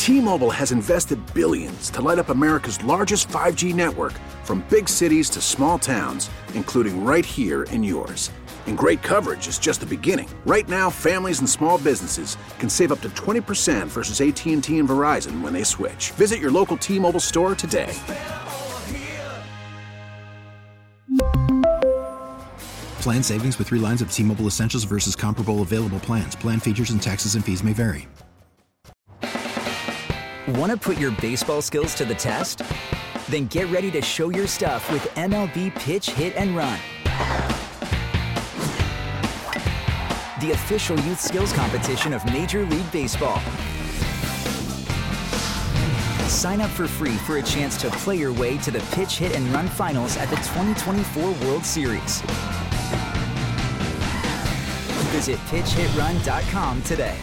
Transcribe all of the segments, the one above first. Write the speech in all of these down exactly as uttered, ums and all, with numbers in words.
T-Mobile has invested billions to light up America's largest five G network, from big cities to small towns, including right here in yours. And great coverage is just the beginning. Right now, families and small businesses can save up to twenty percent versus A T and T and Verizon when they switch. Visit your local T-Mobile store today. Plan savings with three lines of T-Mobile Essentials versus comparable available plans. Plan features and taxes and fees may vary. Want to put your baseball skills to the test? Then get ready to show your stuff with M L B Pitch, Hit, and Run. The official youth skills competition of Major League Baseball. Sign up for free for a chance to play your way to the Pitch, Hit, and Run finals at the twenty twenty-four World Series. Visit pitch hit run dot com today.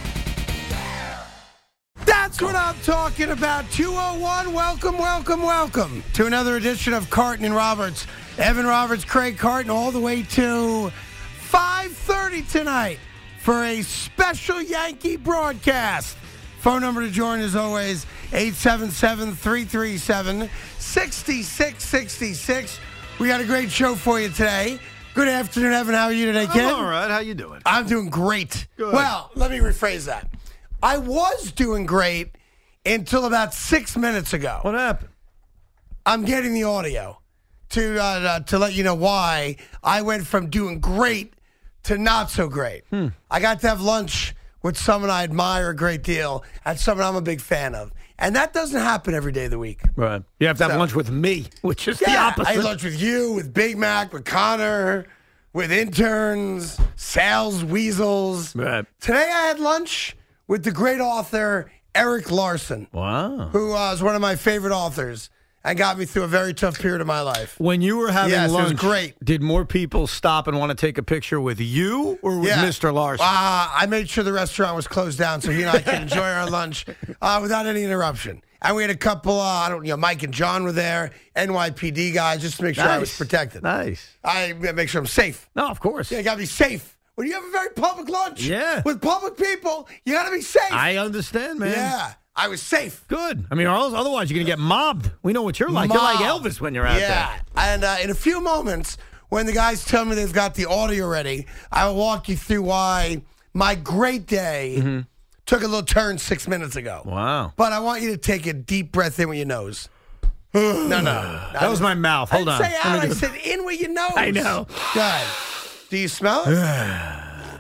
That's what I'm talking about. two oh one, welcome, welcome, welcome to another edition of Carton and Roberts. Evan Roberts, Craig Carton, all the way to five thirty tonight for a special Yankee broadcast. Phone number to join, as always, eight seven seven, three three seven, six six six six. We got a great show for you today. Good afternoon, Evan. How are you today, kid? I'm all right. How you doing? I'm doing great. Good. Well, let me rephrase that. I was doing great until about six minutes ago. What happened? I'm getting the audio to uh, uh, to let you know why I went from doing great to not so great. Hmm. I got to have lunch with someone I admire a great deal and someone I'm a big fan of. And that doesn't happen every day of the week. Right. You have to have So- lunch with me, which is the Yeah, opposite. I had lunch with you, with Big Mac, with Connor, with interns, sales weasels. Right. Today I had lunch with the great author Eric Larson, Wow. who uh, is one of my favorite authors and got me through a very tough period of my life. When you were having Yes, it was lunch, great. did more people stop and want to take a picture with you or with Yeah. Mister Larson? Uh, I made sure the restaurant was closed down so he and I could enjoy our lunch uh, without any interruption. And we had a couple, uh, I don't, you know, Mike and John were there, N Y P D guys, just to make sure I was Nice. protected. Nice. I make sure I'm safe. No, of course. Yeah, you gotta be safe. When you have a very public lunch Yeah. with public people, you gotta be safe. I understand, man. Yeah, I was safe. Good. I mean, or else- otherwise you're going to get mobbed. We know what you're like. You're like Mobbed. Elvis when you're out Yeah, and uh, in a few moments, when the guys tell me they've got the audio ready, I will walk you through why my great day Mm-hmm. took a little turn six minutes ago. there. Wow. But I want you to take a deep breath in with your nose. no, no. That was my mouth. I Hold didn't on. say Let out, me I do- said in with your nose. I know. Good. Do you smell it?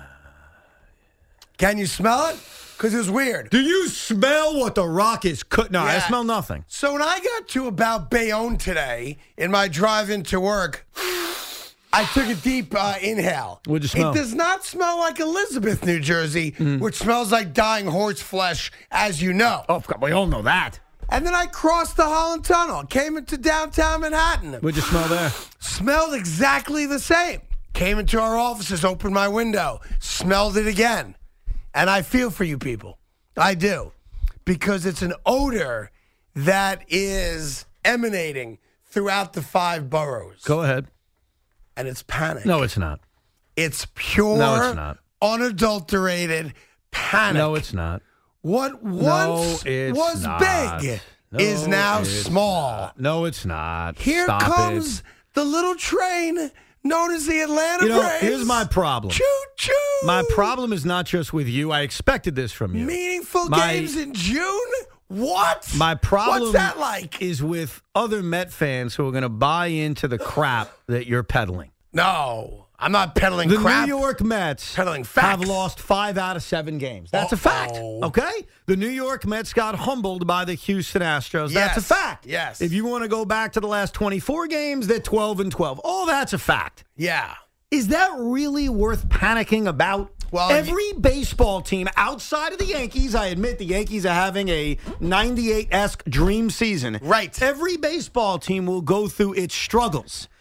Can you smell it? Because it was weird. Do you smell what the Rock is cooking? No, I Yeah. smell nothing. So when I got to about Bayonne today in my drive into work, I took a deep uh, inhale. What'd you smell? It does not smell like Elizabeth, New Jersey, which smells like dying horse flesh, as you know. Oh, we all know that. And then I crossed the Holland Tunnel, came into downtown Manhattan. What'd you smell there? Smelled exactly the same. Came into our offices, opened my window, smelled it again. And I feel for you people. I do. Because it's an odor that is emanating throughout the five boroughs. Go ahead. And it's panic. No, it's not. It's pure, No, it's not. unadulterated panic. No, it's not. What once it's was not. big No, is now it's small. not. No, it's not. Here Stop comes it. the little train known as the Atlanta You know, Braves. here's my problem. Choo choo. My problem is not just with you. I expected this from you. Meaningful My- games in June? What? My problem What's that like? is with other Met fans who are going to buy into the crap that you're peddling. No, I'm not peddling The crap. New York Mets Peddling facts. have lost five out of seven games. That's a fact. Uh-oh. Okay? The New York Mets got humbled by the Houston Astros. That's a Yes. fact. Yes. If you want to go back to the last twenty-four games, they're twelve and twelve. Oh, that's a fact. Yeah. Is that really worth panicking about? Well, every baseball team outside of the Yankees, I admit the Yankees are having a ninety-eight-esque dream season. Right. Every baseball team will go through its struggles.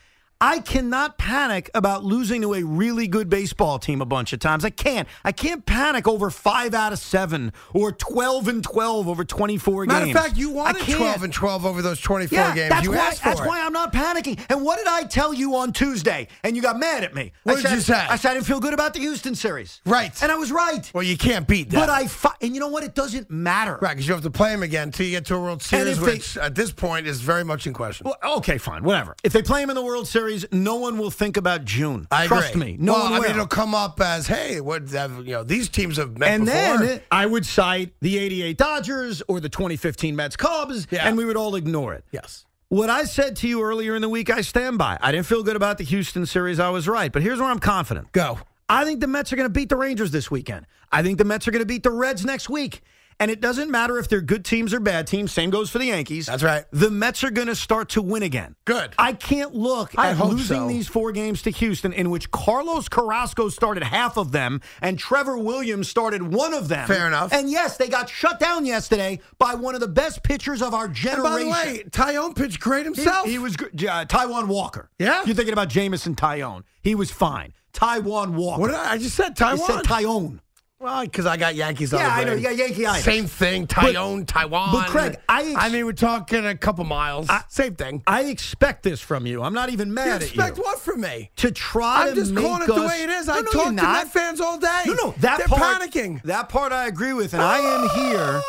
I cannot panic about losing to a really good baseball team a bunch of times. I can't. I can't panic over five out of seven or twelve and twelve over twenty-four Matter games. Matter of fact, you wanted twelve and twelve over those twenty-four yeah, games. That's you why, asked for That's it. why I'm not panicking. And what did I tell you on Tuesday? And you got mad at me. What I did said, you say? I said I didn't feel good about the Houston series. Right. And I was right. Well, you can't beat that. But I fi- and you know what? It doesn't matter. Right, because you have to play them again until you get to a World Series, they- which at this point is very much in question. Well, okay, fine, whatever. If they play him in the World Series, no one will think about June. I Trust agree. me, no well, one I will. mean, it'll come up as, hey, what have, you know, these teams have met and before. then I would cite the eighty-eight Dodgers or the twenty fifteen Mets Cubs, Yeah. and we would all ignore it. Yes. What I said to you earlier in the week, I stand by. I didn't feel good about the Houston series. I was right. But here's where I'm confident. Go. I think the Mets are going to beat the Rangers this weekend. I think the Mets are going to beat the Reds next week. And it doesn't matter if they're good teams or bad teams. Same goes for the Yankees. That's right. The Mets are going to start to win again. Good. I can't look I at hope losing so. these four games to Houston, in which Carlos Carrasco started half of them and Trevor Williams started one of them. Fair enough. And yes, they got shut down yesterday by one of the best pitchers of our And generation. by the way, Tyone pitched great himself. He, he was good. Uh, Taijuan Walker. Yeah? You're thinking about Jamison Tyone. He was fine. Taijuan Walker. What did I, I just said? I Taiwan? said Tyone. Well, because I got Yankees on Yeah, the I know. brain. You got Yankee itis. Same thing. Tyone, Taiwan. but Craig, I ex- I mean, we're talking a couple miles. I- Same thing. I expect this from you. I'm not even You mad expect at you. what from me? To try I'm to just make calling it the us- way it is. No, I no, talk you're to not. Met fans all day. No, no, that They're part, panicking. That part I agree with, and I am here.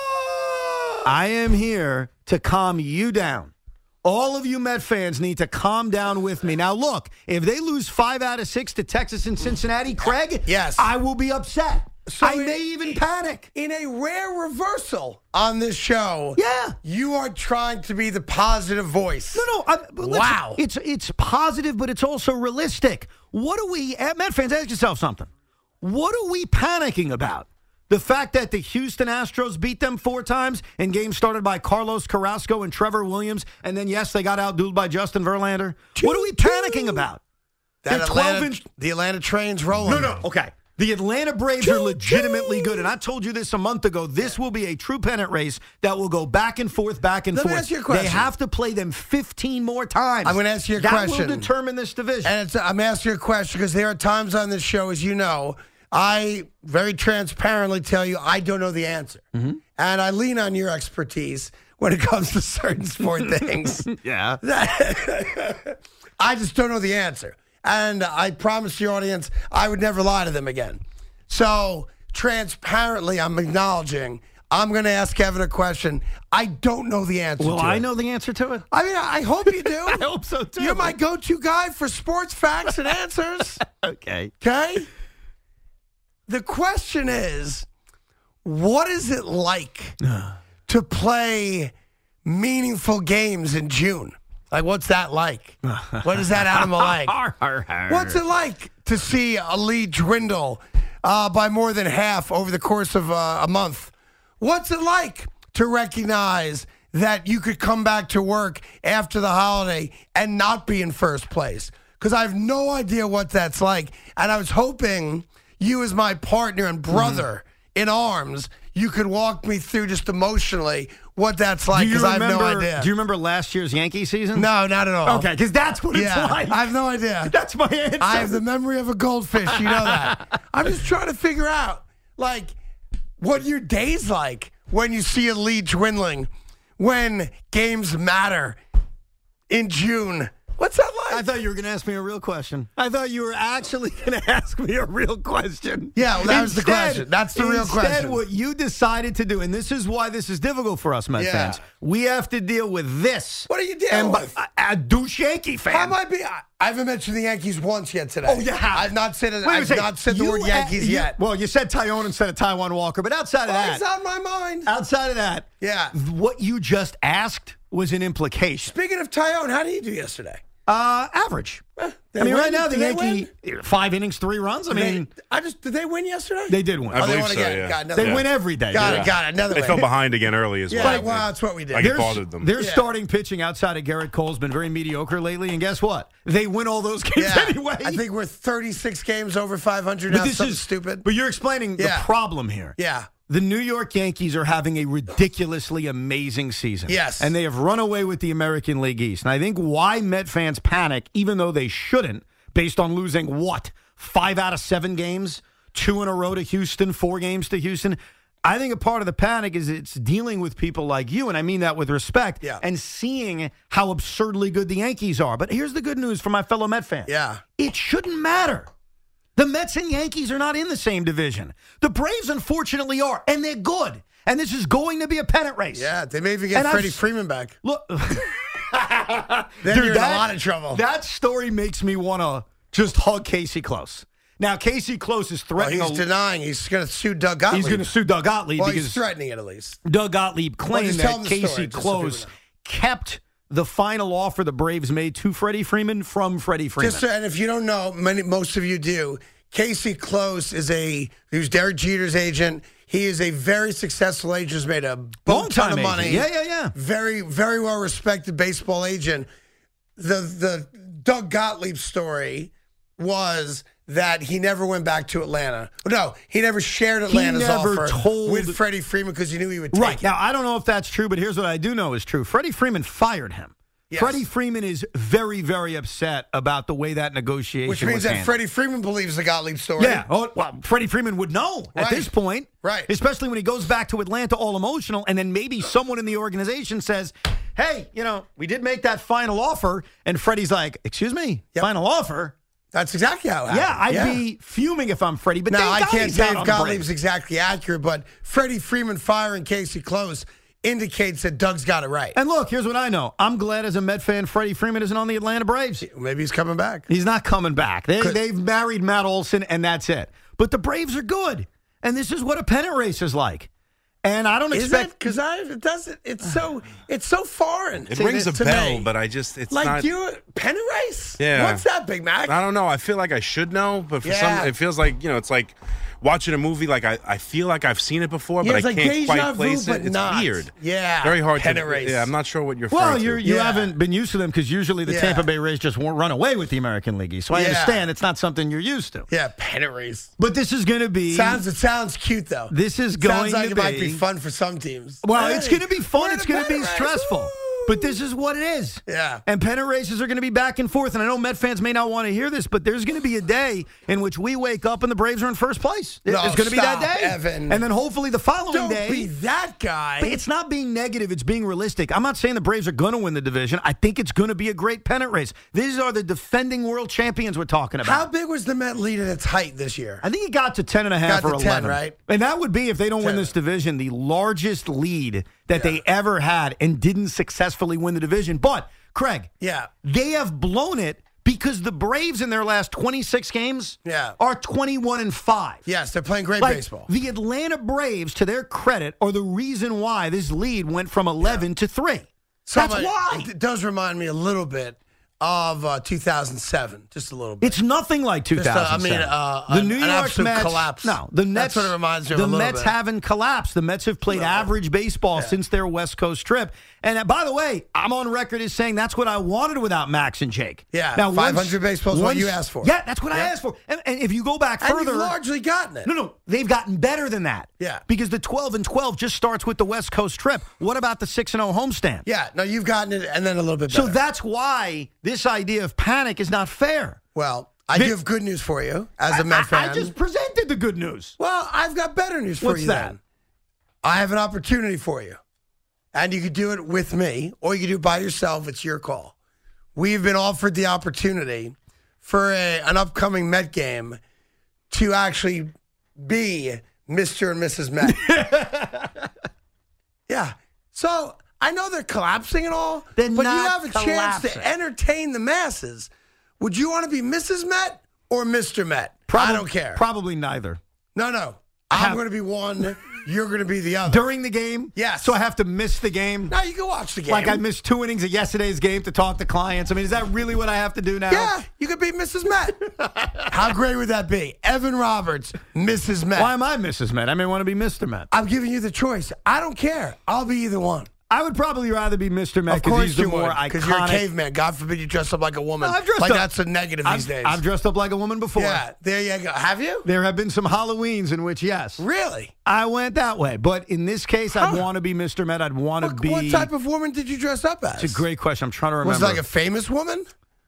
I am here to calm you down. All of you Met fans need to calm down with me. Now, look, if they lose five out of six to Texas and Cincinnati, Craig, Yes. I will be upset. So I it- may even panic. In a rare reversal on this show, Yeah. you are trying to be the positive voice. No, no. I'm, but listen, Wow. It's it's positive, but it's also realistic. What are we, uh, Met fans, ask yourself something. What are we panicking about? The fact that the Houston Astros beat them four times in games started by Carlos Carrasco and Trevor Williams, and then, yes, they got outdueled by Justin Verlander? What are we panicking about? That They're twelve Atlanta, inch. the Atlanta train's rolling. No, no. Okay. The Atlanta Braves are legitimately good, and I told you this a month ago. This will be a true pennant race that will go back and forth, back and Let me forth. ask you a question. They have to play them fifteen more times. I'm going to ask you a that question. That will determine this division. And it's, I'm asking you a question because there are times on this show, as you know, I very transparently tell you I don't know the answer. Mm-hmm. And I lean on your expertise when it comes to certain sport things. yeah. I just don't know the answer. And I promise your audience I would never lie to them again. So transparently, I'm acknowledging I'm going to ask Kevin a question. I don't know the answer Well, to I it. know the answer to it. I mean, I hope you do. I hope so, too. You're my go-to guy for sports facts and answers. Okay. Okay? The question is, what is it like to play meaningful games in June? Like, what's that like? What is that animal like? What's it like to see a lead dwindle uh, by more than half over the course of uh, a month? What's it like to recognize that you could come back to work after the holiday and not be in first place? Because I have no idea what that's like. And I was hoping you, as my partner and brother mm. in arms, you could walk me through just emotionally what that's like, because I have no idea. Do you remember last year's Yankee season? No, not at all. Okay, because that's what Yeah, it's like. I have no idea. That's my answer. I have the memory of a goldfish. You know that. I'm just trying to figure out, like, what your day's like when you see a lead dwindling, when games matter in June. What's that like? I thought you were going to ask me a real question. I thought you were actually going to ask me a real question. Yeah, well, that was the question. That's the real instead, question. what you decided to do, and this is why this is difficult for us, Met Yeah. fans, we have to deal with this. What are you dealing and by- with? A, a douche Yankee fan. How might be? I, I haven't mentioned the Yankees once yet today. Oh, you have. I've not said it. Wait a I've second. not said the You word a- Yankees you- yet. Well, you said Tyone instead of Taijuan Walker, but outside of Oh, that, it's on my mind. outside of that, Yeah. what you just asked was an implication. Speaking of Tyone, how did he do yesterday? Uh, average. They I mean, win? right now the Did they Yankee five innings, three runs. I They- mean, I just did they win yesterday? they did win. I Oh, they believe won so, again. yeah. Got another They win. win every day. Got Yeah. it. Got it. Another They way. fell behind again early as Yeah, well. well, that's what we did. I get Their- bothered them. Their Yeah. starting pitching outside of Garrett Cole's been very mediocre lately, and guess what? They win all those games Yeah. anyway. I think we're thirty-six games over five hundred but now. this Something is stupid. But you're explaining Yeah. the problem here. Yeah. the New York Yankees are having a ridiculously amazing season. Yes. And they have run away with the American League East. And I think why Met fans panic, even though they shouldn't, based on losing what? Five out of seven games? Two in a row to Houston, four games to Houston? I think a part of the panic is it's dealing with people like you, and I mean that with respect, yeah. and seeing how absurdly good the Yankees are. But here's the good news for my fellow Met fans. Yeah. It shouldn't matter. The Mets and Yankees are not in the same division. The Braves, unfortunately, are, and they're good. And this is going to be a pennant race. Yeah, they may even get and Freddie I've, Freeman back. Look, then dude, you're in that, a lot of trouble. That story makes me want to just hug Casey Close. Now, Casey Close is threatening. Well, he's a, denying. He's going to sue Doug Gottlieb. He's going to sue Doug Gottlieb well, because he's threatening it at least. Doug Gottlieb claimed well, that Casey story, Close so kept the final offer the Braves made to Freddie Freeman from Freddie Freeman. Just so, and if you don't know, many, most of you do. Casey Close is a he was Derek Jeter's agent. He is a very successful agent. He's made a boat ton of agent. money. Yeah, yeah, yeah. Very, very well respected baseball agent. The the Doug Gottlieb story was that he never went back to Atlanta. No, he never shared Atlanta's never offer told... with Freddie Freeman because he knew he would take right. it. Now, I don't know if that's true, but here's what I do know is true. Freddie Freeman fired him. Yes. Freddie Freeman is very, very upset about the way that negotiation Which means was that handled. Freddie Freeman believes the Gottlieb story. Yeah. Oh, well, Freddie Freeman would know Right. at this point. Right. Especially when he goes back to Atlanta all emotional, and then maybe someone in the organization says, hey, you know, we did make that final offer. And Freddie's like, excuse me, Yep. final offer? That's exactly how it happened. Yeah, I'd yeah. be fuming if I'm Freddie. But now, Dave I can't Gottlieb's say out if on the Gottlieb's Braves. exactly accurate, but Freddie Freeman firing Casey Close indicates that Doug's got it right. And look, here's what I know. I'm glad as a Met fan Freddie Freeman isn't on the Atlanta Braves. Maybe he's coming back. He's not coming back. They, they've married Matt Olson, and that's it. But the Braves are good. And this is what a pennant race is like. And I don't Is expect... it? Because I it doesn't. It's so it's so foreign. It to, rings a to bell, me. but I just it's like not. you pennant race. Yeah. What's that, Big Mac? I don't know. I feel like I should know, but for Yeah. some, it feels like you know, it's like watching a movie. Like I, I feel like I've seen it before, Yeah, but it's I like can't deja quite vu, place but it. It's not. weird. Yeah. very hard Pennant to. race. Yeah, I'm not sure what you're. Well, referring you're, to. you Yeah. haven't been used to them because usually the Yeah. Tampa Bay Rays just won't run away with the American League East. So I Yeah. understand it's not something you're used to. Yeah, pennant race. But this is going to be... Sounds it sounds cute though. This is going sounds like to it might be- be fun for some teams. Well, Hey, it's going to be fun. we're in It's a going to be pennant race. stressful. Woo! But this is what it is. Yeah. And pennant races are going to be back and forth. And I know Met fans may not want to hear this, but there's going to be a day in which we wake up and the Braves are in first place. No, There's going to be that stop, day. Evan. And then hopefully the following Don't day. be that guy. But it's not being negative. It's being realistic. I'm not saying the Braves are going to win the division. I think it's going to be a great pennant race. These are the defending world champions we're talking about. How big was the Met lead at its height this year? I think it got to ten and a half Got or to ten, eleven. right? And that would be, if they don't win ten. this division, the largest lead that Yeah. they ever had and didn't successfully win the division. But, Craig, Yeah. they have blown it because the Braves in their last twenty-six games Yeah. are twenty-one and five. Yes, they're playing great Like, baseball. the Atlanta Braves, to their credit, are the reason why this lead went from eleven to three. That's Somebody- why. It does remind me a little bit of uh, two thousand seven, just a little bit. It's nothing like two Just, uh, thousand seven. I mean, uh, the an- New an York absolute Mets collapse. No, the Mets. That's what it reminds me of The a little Mets bit. haven't collapsed. The Mets have played average baseball since their West Coast trip. And uh, by the way, I'm on record as saying that's what I wanted without Max and Jake. Yeah, now five once- hundred baseball is what once- you asked for. Yeah, that's what I Yeah. asked for. And, and if you go back and further, you've largely gotten it. no, no, they've gotten better than that. Yeah. because the twelve and twelve just starts with the West Coast trip. What about the six and oh homestand? Yeah, no, you've gotten it, and then a little bit better. So that's why this idea of panic is not fair. well, I Vic- do have good news for you as a I- Met I, fan. I just presented the good news. Well, I've got better news for What's you that? then. I have an opportunity for you. And you could do it with me, or you could do it by yourself. It's your call. We've been offered the opportunity for a, an upcoming Met game to actually be Mister and Missus Met. Yeah. So I know they're collapsing and all, They're but you not have a chance collapsing. to entertain the masses. Would you want to be Missus Met or Mister Met? Probab- I don't care. Probably neither. No, no. I'm have- going to be one. You're going to be the other. During the game? Yes. So I have to miss the game? Now you can watch the game. Like I missed two innings of yesterday's game to talk to clients? I mean, is that really what I have to do now? Yeah, you could be Missus Met. How great would that be? Evan Roberts, Missus Met. Why am I Missus Met? I may want to be Mister Met. I'm giving you the choice. I don't care. I'll be either one. I would probably rather be Mister Met Of because course he's the you more would, iconic. because you're a caveman. God forbid you dress up like a woman. No, I've dressed like up. that's a negative I've, these days. I've dressed up like a woman before. Yeah, there you go. Have you? There have been some Halloweens in which, yes. Really? I went that way. But in this case, I'd Huh. want to be Mister Met. I'd want to What, be. what type of woman did you dress up as? It's a great question. I'm trying to remember. Was it like a famous woman?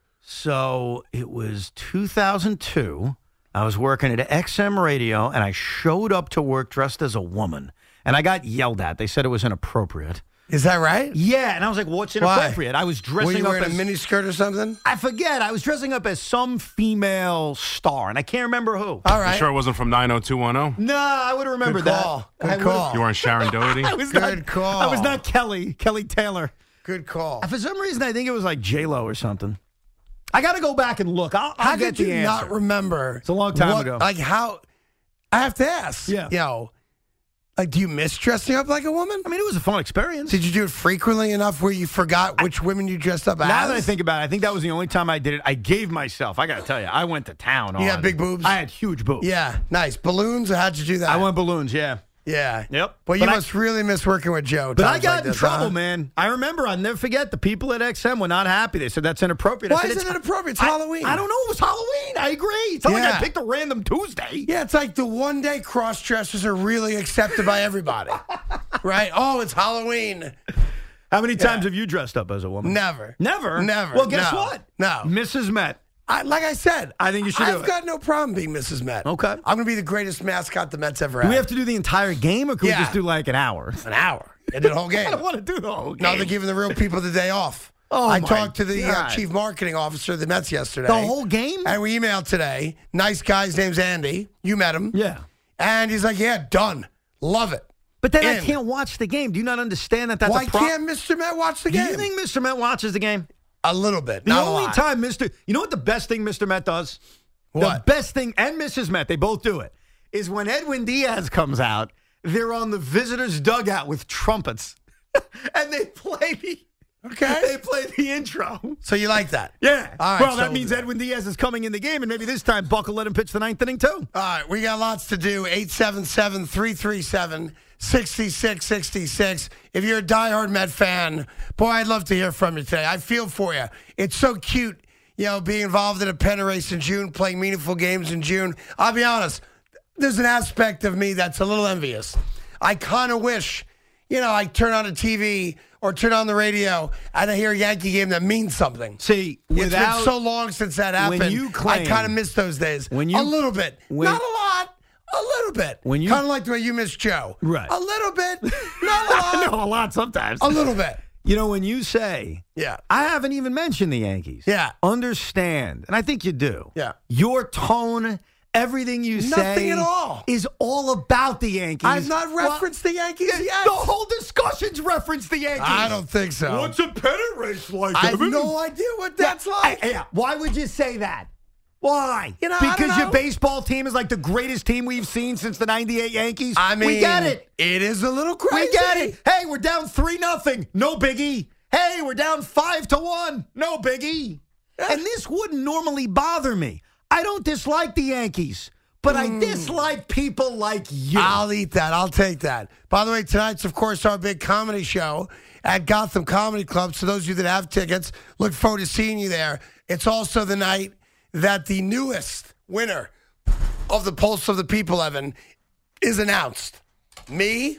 So it was two thousand two. I was working at X M Radio, and I showed up to work dressed as a woman. And I got yelled at. They said it was inappropriate. Is that right? Yeah, and I was like, what's Why? inappropriate? I was dressing Were you up wearing as a mini skirt or something? I forget. I was dressing up as some female star, and I can't remember who. All You right. sure it wasn't from nine oh two one oh? No, I would remember Good call. that. Good I call. would've- You weren't Sharon Doherty? I was Good not, call. I was not Kelly, Kelly Taylor. Good call. For some reason, I think it was like J-Lo or something. I got to go back and look. I'll, I'll How get did the you answer. not remember? It's a long time what- ago. Like how? I have to ask. Yeah. You know, like, do you miss dressing up like a woman? I mean, it was a fun experience. Did you do it frequently enough where you forgot which women you dressed up as? Now that I think about it, I think that was the only time I did it. I gave myself. I got to tell you, I went to town. You on, had big boobs? I had huge boobs. Yeah, nice. Balloons, or how'd you do that? I went balloons. Yeah. Yeah. Yep. Well, you But I- must really miss working with Joe. But I times got like in this, trouble, huh? man. I remember. I'll never forget. The people at X M were not happy. They said that's inappropriate. I Why said, is it "It's- inappropriate? It's I- Halloween." I don't know. It was Halloween. I agree. It's not like Yeah. I picked a random Tuesday. Yeah, it's like the one day cross dressers are really accepted by everybody. Right? Oh, it's Halloween. How many times have you dressed up as a woman? Never. Never? Never. Well, guess No. what? No. Missus Met. I, like I said, I think you should do I've it. got no problem being Missus Met. Okay. I'm going to be the greatest mascot the Mets ever Do had. we have to do the entire game, or can Yeah. we just do like an hour? an hour. I did the whole game. I don't want to do the whole game. No, they're giving the real people the day off. Oh, I my talked to the uh, God. chief marketing officer of the Mets yesterday. The whole game? And we emailed today. Nice guy. His name's Andy. You met him. Yeah. And he's like, yeah, done. Love it. But then I In. can't watch the game. Do you not understand that that's Why a pro- can't Mister Met watch the Do game? you think Mister Met watches the game? A little bit. The not only a lot. time Mister You know what the best thing Mister Met does? The What? best thing, and Missus Met, they both do it, is when Edwin Diaz comes out, they're on the visitors' dugout with trumpets. And they play the Okay. they play the intro. So you like that? Yeah. All right, well, so that we'll means do that. Edwin Diaz is coming in the game, and maybe this time Buck will let him pitch the ninth inning, too. All right, we got lots to do. eight seven seven, three three seven, six six six six. If you're a diehard Met fan, boy, I'd love to hear from you today. I feel for you. It's so cute, you know, being involved in a pennant race in June, playing meaningful games in June. I'll be honest, there's an aspect of me that's a little envious. I kind of wish, you know, I turn on a T V or turn on the radio and I hear a Yankee game that means something. See, It's without been so long since that happened. when you claim- I kind of miss those days. When you- a little bit, when- not a lot, a little bit. When you- kind of like the way you miss Joe, Right. A little bit, not a I lot, know a lot sometimes. a little bit. You know, when you say, Yeah, I haven't even mentioned the Yankees. Yeah. Understand, and I think you do. Yeah. Your tone, everything you say. Nothing at all. Is all about the Yankees. I've not referenced the Yankees Well, yet. The whole discussion's referenced the Yankees. I don't think so. What's a pennant race like, I have Evan? no idea what that's like. Hey, yeah. Why would you say that? Why? You know, I don't because your know. baseball team is like the greatest team we've seen since the ninety-eight Yankees? I mean, we get it. It is a little crazy. We get it. Hey, we're down three nothing. No biggie. Hey, we're down five to one. No biggie. And this wouldn't normally bother me. I don't dislike the Yankees, but I dislike people like you. I'll eat that. I'll take that. By the way, tonight's, of course, our big comedy show at Gotham Comedy Club. So those of you that have tickets, look forward to seeing you there. It's also the night that the newest winner of the Pulse of the People, Evan, is announced. Me,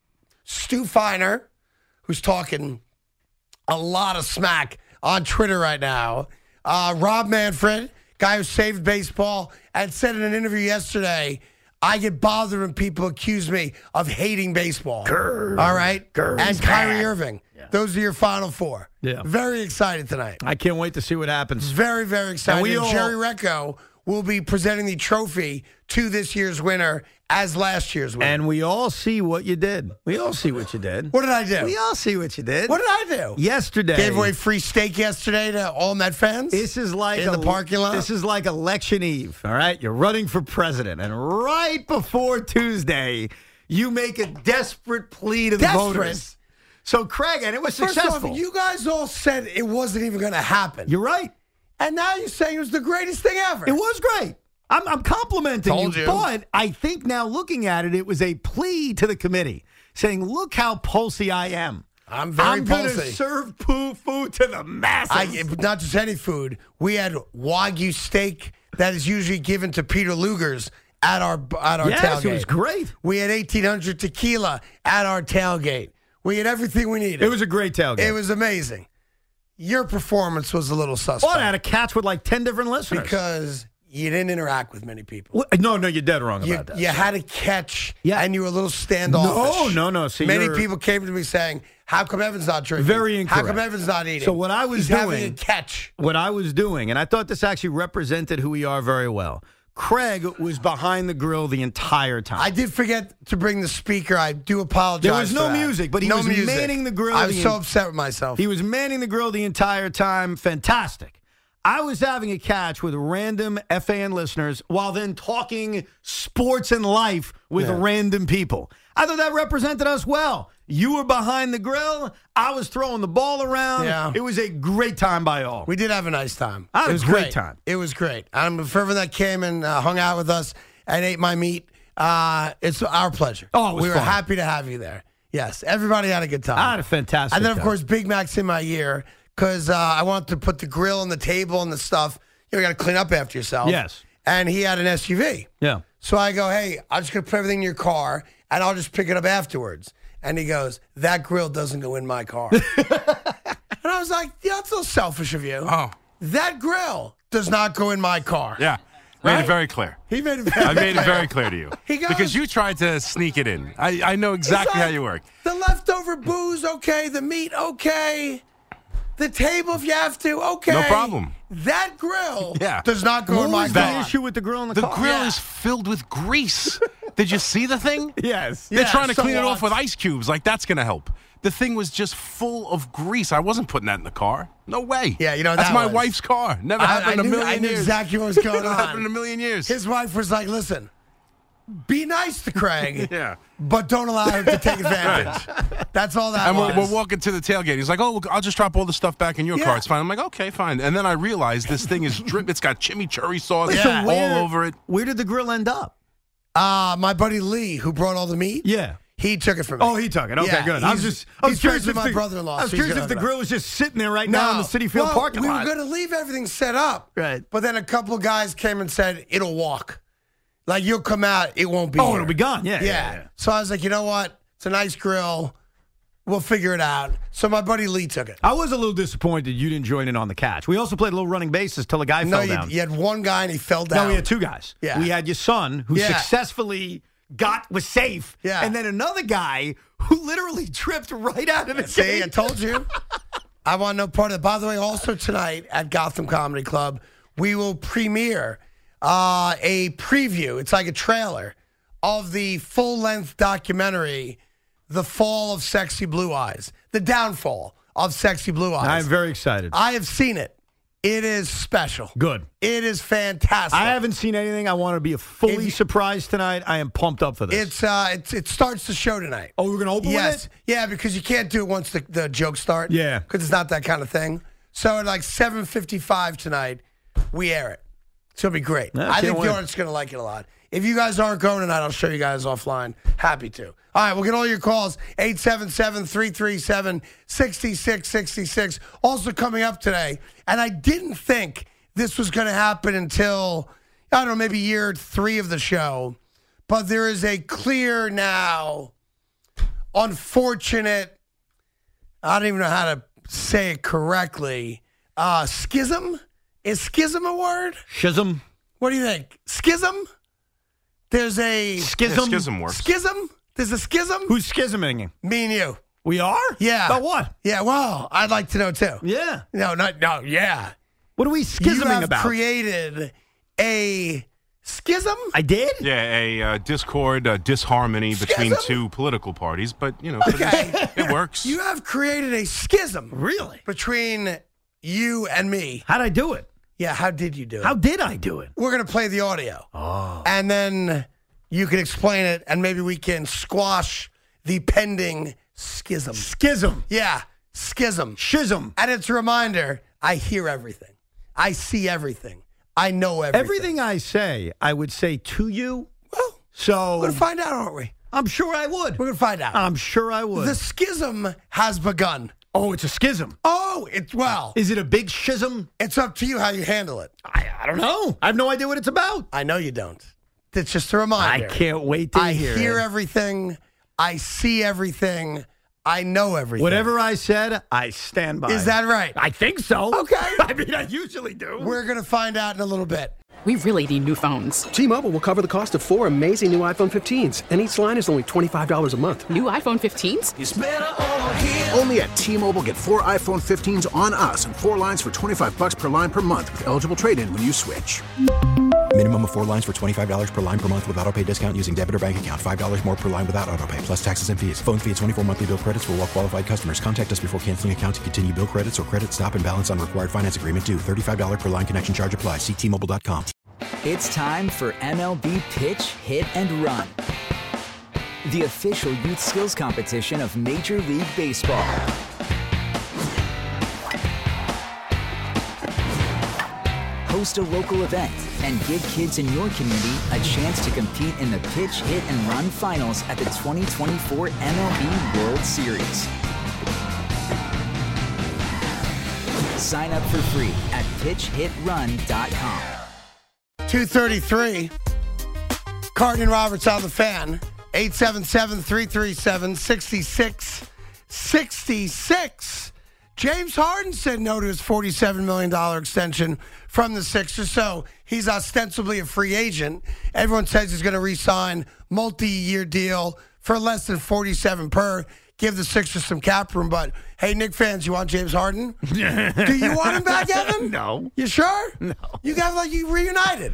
Stu Feiner, who's talking a lot of smack on Twitter right now, uh, Rob Manfred, guy who saved baseball, and said in an interview yesterday, I get bothered when people accuse me of hating baseball. Grr, All right? grr, and bad. Kyrie Irving. Those are your final four. Yeah. Very excited tonight. I can't wait to see what happens. Very, very excited. And we And all- Jerry Recco will be presenting the trophy to this year's winner as last year's winner. And we all see what you did. We all see what you did. what did I do? We all see what you did. What did I do? Yesterday. Gave away free steak yesterday to all Met fans? This is like in a, the parking lot? This is like election eve, all right? You're running for president, and right before Tuesday, you make a desperate plea to the Desperate? voters. So, Craig, and it was First successful. off, you guys all said it wasn't even going to happen. You're right. and now you're saying it was the greatest thing ever. It was great. I'm, I'm complimenting Told you. but I think now looking at it, it was a plea to the committee saying, look how pulsy I am. I'm very I'm going to pulsy. serve poo food to the masses. I, not just any food. We had Wagyu steak that is usually given to Peter Luger's at our at our yes, tailgate. it was great. We had eighteen hundred tequila at our tailgate. We had everything we needed. It was a great tailgate. It was amazing. Your performance was a little suspect. Well, I had a catch with like ten different listeners. Because you didn't interact with many people. Well, no, no, you're dead wrong You, about that. you had a catch, Yeah. and you were a little standoffish. No, no, no. See, Many you're- people came to me saying, how come Evan's not drinking? Very How incorrect. come Evan's not eating? So what I was He's doing- having a catch. What I was doing, and I thought this actually represented who we are very well. Craig was behind the grill the entire time. I did forget to bring the speaker. I do apologize. There was for no that. music, but he no was music. manning the grill I was the so en- upset with myself. He was manning the grill the entire time. Fantastic. I was having a catch with random F A N listeners while then talking sports and life with Yeah. random people. I thought that represented us well. You were behind the grill. I was throwing the ball around. Yeah. It was a great time by all. We did have a nice time. I had it a was great great time. It was great. Um, for everyone that came and uh, hung out with us and ate my meat, uh, it's our pleasure. Oh, it was we were fun. happy to have you there. Yes, everybody had a good time. I had a fantastic And then, of time. course, Big Mac's in my ear because uh, I wanted to put the grill and the table and the stuff. You know, you got to clean up after yourself. Yes. And he had an S U V. Yeah. So I go, hey, I'm just going to put everything in your car, and I'll just pick it up afterwards. And he goes, that grill doesn't go in my car. And I was like, yeah, that's a little selfish of you. Oh. That grill does not go in my car. Yeah. Made Right? it very clear. He made it very I made it clear. very clear to you. He goes- because you tried to sneak it in. I, I know It's exactly like, how you work. The leftover booze, okay. The meat, okay. The table, if you have to, okay. No problem. That grill Yeah. does not go What in my was car. the issue with the grill in the, The car? grill Yeah. is filled with grease. Did you see the thing? Yes. They're Yeah, trying to so clean it what? off with ice cubes. Like, that's going to help. The thing was just full of grease. I wasn't putting that in the car. No way. Yeah, you know what That's that my was. wife's car. Never I, happened I in a knew, million I knew years. exactly what was going Never happened in a on. million years. His wife was like, listen, be nice to Craig, Yeah. but don't allow him to take advantage. That's all that And was. we're, we're walking to the tailgate. He's like, "Oh, look, I'll just drop all the stuff back in your Yeah. car. It's fine." I'm like, "Okay, fine." And then I realized this thing is drip. It's got chimichurri sauce Yeah. all where- over it. Where did the grill end up? Uh, my buddy Lee, who brought all the meat, Yeah. he took it from me. Oh, he took it. Okay, Yeah, good. I was he's- just, I was he's curious friends with if my the, brother-in-law, I was so he's curious gonna if the have it. grill was just sitting there right now in the City Field well, parking we lot. were going to leave everything set up. Right. But then a couple of guys came and said, it'll walk. Like, you'll come out, it won't be Oh, here. it'll be gone. Yeah, Yeah. yeah, yeah. So I was like, you know what? It's a nice grill. We'll figure it out. So my buddy Lee took it. I was a little disappointed you didn't join in on the catch. We also played a little running bases till a guy No, fell you, down. you had one guy and he fell down. No, we had two guys. Yeah. We had your son who Yeah. successfully got was safe. Yeah. And then another guy who literally tripped right out of the See, gate. I told you. I want no part of it. By the way, also tonight at Gotham Comedy Club, we will premiere uh, a preview. It's like a trailer of the full-length documentary, The Fall of Sexy Blue Eyes, the downfall of Sexy Blue Eyes. I'm very excited. I have seen it. It is special. Good. It is fantastic. I haven't seen anything. I want to be fully If you- surprised tonight. I am pumped up for this. It's uh, it's it starts the show tonight. oh, we're going to open Yes, with it? yeah, because you can't do it once the, the jokes start. Yeah. because it's not that kind of thing. So at like seven fifty-five tonight, we air it. It's gonna be great. Yeah, I can't think wait. the audience is gonna like it a lot. If you guys aren't going tonight, I'll show you guys offline. Happy to. All right, we'll get all your calls. eight seven seven, three three seven, six six six six. Also coming up today, and I didn't think this was going to happen until, I don't know, maybe year three of the show. But there is a clear now, unfortunate, I don't even know how to say it correctly, uh, schism? Is schism a word? Schism. What do you think? Schism? There's a Schism. Yeah, schism works. schism? There's a schism? Who's schisming? Me and you. We are? Yeah. About what? Yeah, well, I'd like to know too. Yeah. No, not, no, yeah. What are we You schisming have about? created a schism? I did? Yeah, a uh, discord, a disharmony between Schism? two political parties, but you know, for Okay. this, it works. You have created a schism Really? between you and me. How'd I do it? Yeah, how did you do it? How did I do it? We're going to play the audio. Oh. And then you can explain it, and maybe we can squash the pending schism. Schism. Yeah, schism. Schism. And it's a reminder, I hear everything. I see everything. I know everything. Everything I say, I would say to you. Well, So we're going to find out, aren't we? I'm sure I would. We're going to find out. I'm sure I would. The schism has begun. Oh, it's a schism. Oh, it's, well. Is it a big schism? It's up to you how you handle it. I, I don't know. I have no idea what it's about. I know you don't. It's just a reminder. I can't wait to I hear hear it. everything. I see everything. I know everything. Whatever I said, I stand by. Is that right? I think so. Okay. I mean, I usually do. We're going to find out in a little bit. We really need new phones. T-Mobile will cover the cost of four amazing new iPhone fifteens, and each line is only twenty-five dollars a month. New iPhone fifteens? It's better over here. Only at T-Mobile, get four iPhone fifteens on us and four lines for twenty-five bucks per line per month with eligible trade-in when you switch. Minimum of four lines for twenty-five dollars per line per month with autopay discount using debit or bank account. five dollars more per line without autopay, plus taxes and fees. Phone fee at twenty-four monthly bill credits for well-qualified customers. Contact us before canceling account to continue bill credits or credit stop and balance on required finance agreement due. thirty-five dollars per line connection charge applies. See T Mobile dot com. It's time for M L B Pitch, Hit, and Run, the official youth skills competition of Major League Baseball. Host a local event and give kids in your community a chance to compete in the Pitch, Hit, and Run finals at the twenty twenty-four M L B World Series. Sign up for free at pitch hit run dot com. two thirty-three. Carton and Roberts on the Fan. eight seven seven, three three seven, six six six six. James Harden said no to his forty-seven million dollars extension from the Sixers, so he's ostensibly a free agent. Everyone says he's going to re-sign multi-year deal for less than forty-seven per. Give the Sixers some cap room, but hey, Knicks fans, you want James Harden? Do you want him back, Evan? No. You sure? No. You guys like you reunited.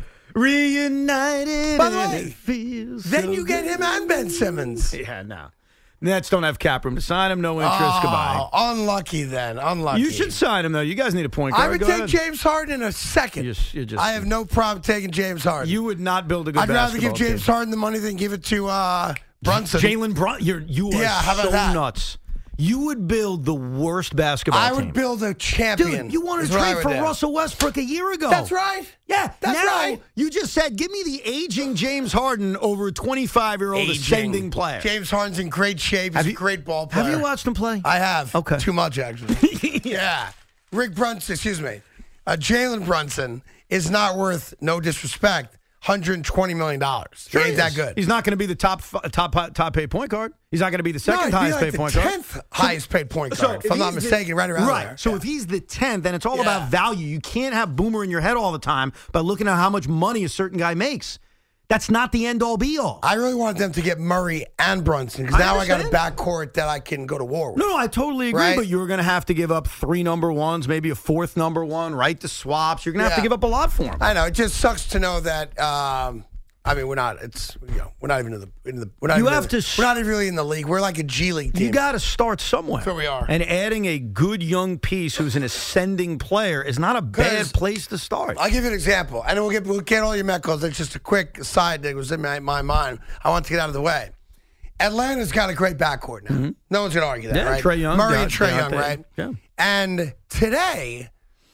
Reunited. By the and way, it feels then so you get him and Ben Simmons. Yeah, no. Nets don't have cap room to sign him. No interest. Oh, Goodbye. unlucky then. Unlucky. You should sign him, though. You guys need a point guard. I would Go take ahead. James Harden in a second. You're just- you're just- I have no problem taking James Harden. You would not build a good I'd rather give basketball James team. Harden the money than give it to uh, Brunson. Jalen Brunson. You're, you are Yeah, how about so that? nuts. You would build the worst basketball I team. would build a champion. Dude, you wanted is to what I trade would for do. Russell Westbrook a year ago. That's right. Yeah, That's now right. you just said, give me the aging James Harden over a twenty-five-year-old Aging. ascending player. James Harden's in great shape. He's Have a you- great ball player. Have you watched him play? I have. Okay. Too much, actually. Yeah. Rick Brunson, excuse me. Uh, Jalen Brunson is not worth, no disrespect, one hundred twenty million dollars. He Sure ain't he that is. good. He's not going to be the top f- top top paid point guard. He's not going to be the No, second he'd be highest like paid the point guard. tenth highest paid point guard, if I'm not he's the- mistaken, right around right. there. So Yeah. if he's the tenth, then it's all Yeah. about value. You can't have Boomer in your head all the time by looking at how much money a certain guy makes. That's not the end all be all. I really want them to get Murray and Brunson because I now I got a understand. backcourt that I can go to war with. No, no, I totally agree. Right? But you were going to have to give up three number ones, maybe a fourth number one, right to swaps. You're going to have to Yeah. give up a lot for him. I know it just sucks to know that. Um, I mean, we're not. It's you know, we're not even in the. In the we're not You even have in to the- s- We're not even really in the league. We're like a G League team. You got to start somewhere. That's where we are. And adding a good young piece who's an ascending player is not a 'Cause bad place to start. I'll give you an example, and then we'll get we'll get all your Met calls. It's just a quick aside that was in my, my mind. I want to get out of the way. Atlanta's got a great backcourt now. No one's going to argue that, Yeah, right? Trae Young, Murray got- and Trae got Young, that. right? Yeah. And today,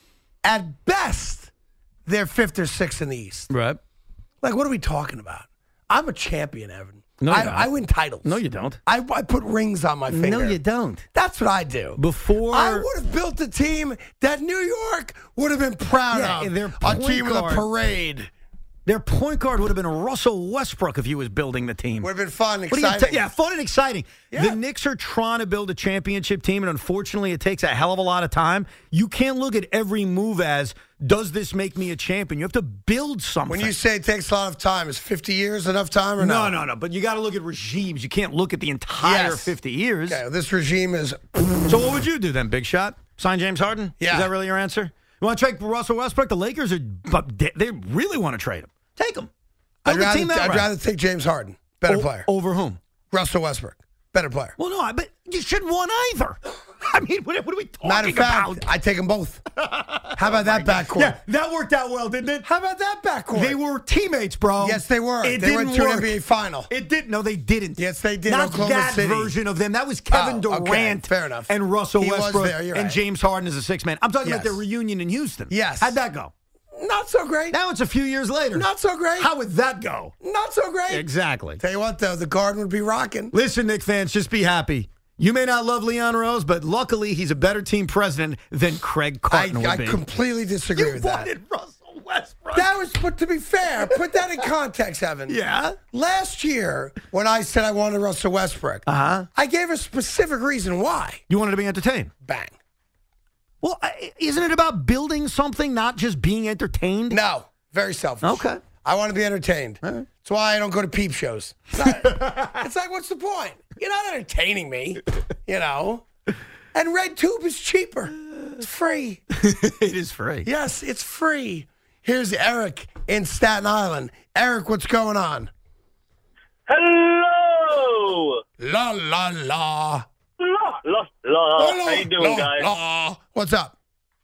at best, they're fifth or sixth in the East. Right. Like, what are we talking about? I'm a champion, Evan. No, you I, don't. I win titles. No, you don't. I, I put rings on my finger. No, you don't. That's what I do. Before I would have built a team that New York would have been proud Yeah, of. and their A point team with a guard- parade. Their point guard would have been Russell Westbrook if he was building the team. Would have been fun, What are you exciting. ta- yeah, fun and exciting. Yeah. The Knicks are trying to build a championship team, and unfortunately, it takes a hell of a lot of time. You can't look at every move as, does this make me a champion? You have to build something. When you say it takes a lot of time, is fifty years enough time or no, no? no, no. But you got to look at regimes. You can't look at the entire Yes. fifty years. Okay, well, this regime is. So what would you do then, Big Shot? Sign James Harden? Yeah. Is that really your answer? You want to trade Russell Westbrook? The Lakers are, but they- they really want to trade him. Take him. I'd Build a rather, team that I'd way. rather take James Harden. Better O- player. Over whom? Russell Westbrook. Better player. Well, no, I- but you shouldn't want either. I mean, what, what are we talking Matter of fact, about? I take them both. How about that backcourt? Yeah, that worked out well, didn't it? How about that backcourt? They were teammates, bro. Yes, they were. It They didn't went to an work. N B A final. It didn't. No, they didn't. Yes, they did. Not Oklahoma that City. version of them. That was Kevin Oh, okay. Durant Fair enough. and Russell He was Westbrook there. You're and right. James Harden as a six man. I'm talking about Yes. their reunion in Houston. Yes. How'd that go? Not so great. Now it's a few years later. Not so great. How would that go? Not so great. Exactly. Tell you what, though, the Garden would be rocking. Listen, Knicks fans, just be happy. You may not love Leon Rose, but luckily he's a better team president than Craig Carton I, would I be. completely disagree You with that. wanted Russell Westbrook. That was, but to be fair, put that in context, Evan. Yeah? Last year, when I said I wanted Russell Westbrook, Uh-huh. I gave a specific reason why. You wanted to be entertained. Bang. Well, I- isn't it about building something, not just being entertained? No, very selfish. Okay. I want to be entertained. right. That's why I don't go to peep shows. It's, not- it's like, what's the point? You're not entertaining me, you know? And Red Tube is cheaper. It's free. It is free. Yes, it's free. Here's Eric in Staten Island. Eric, what's going on? Hello! La, la, la. La, la, la. How you doing, La, guys? la. What's up?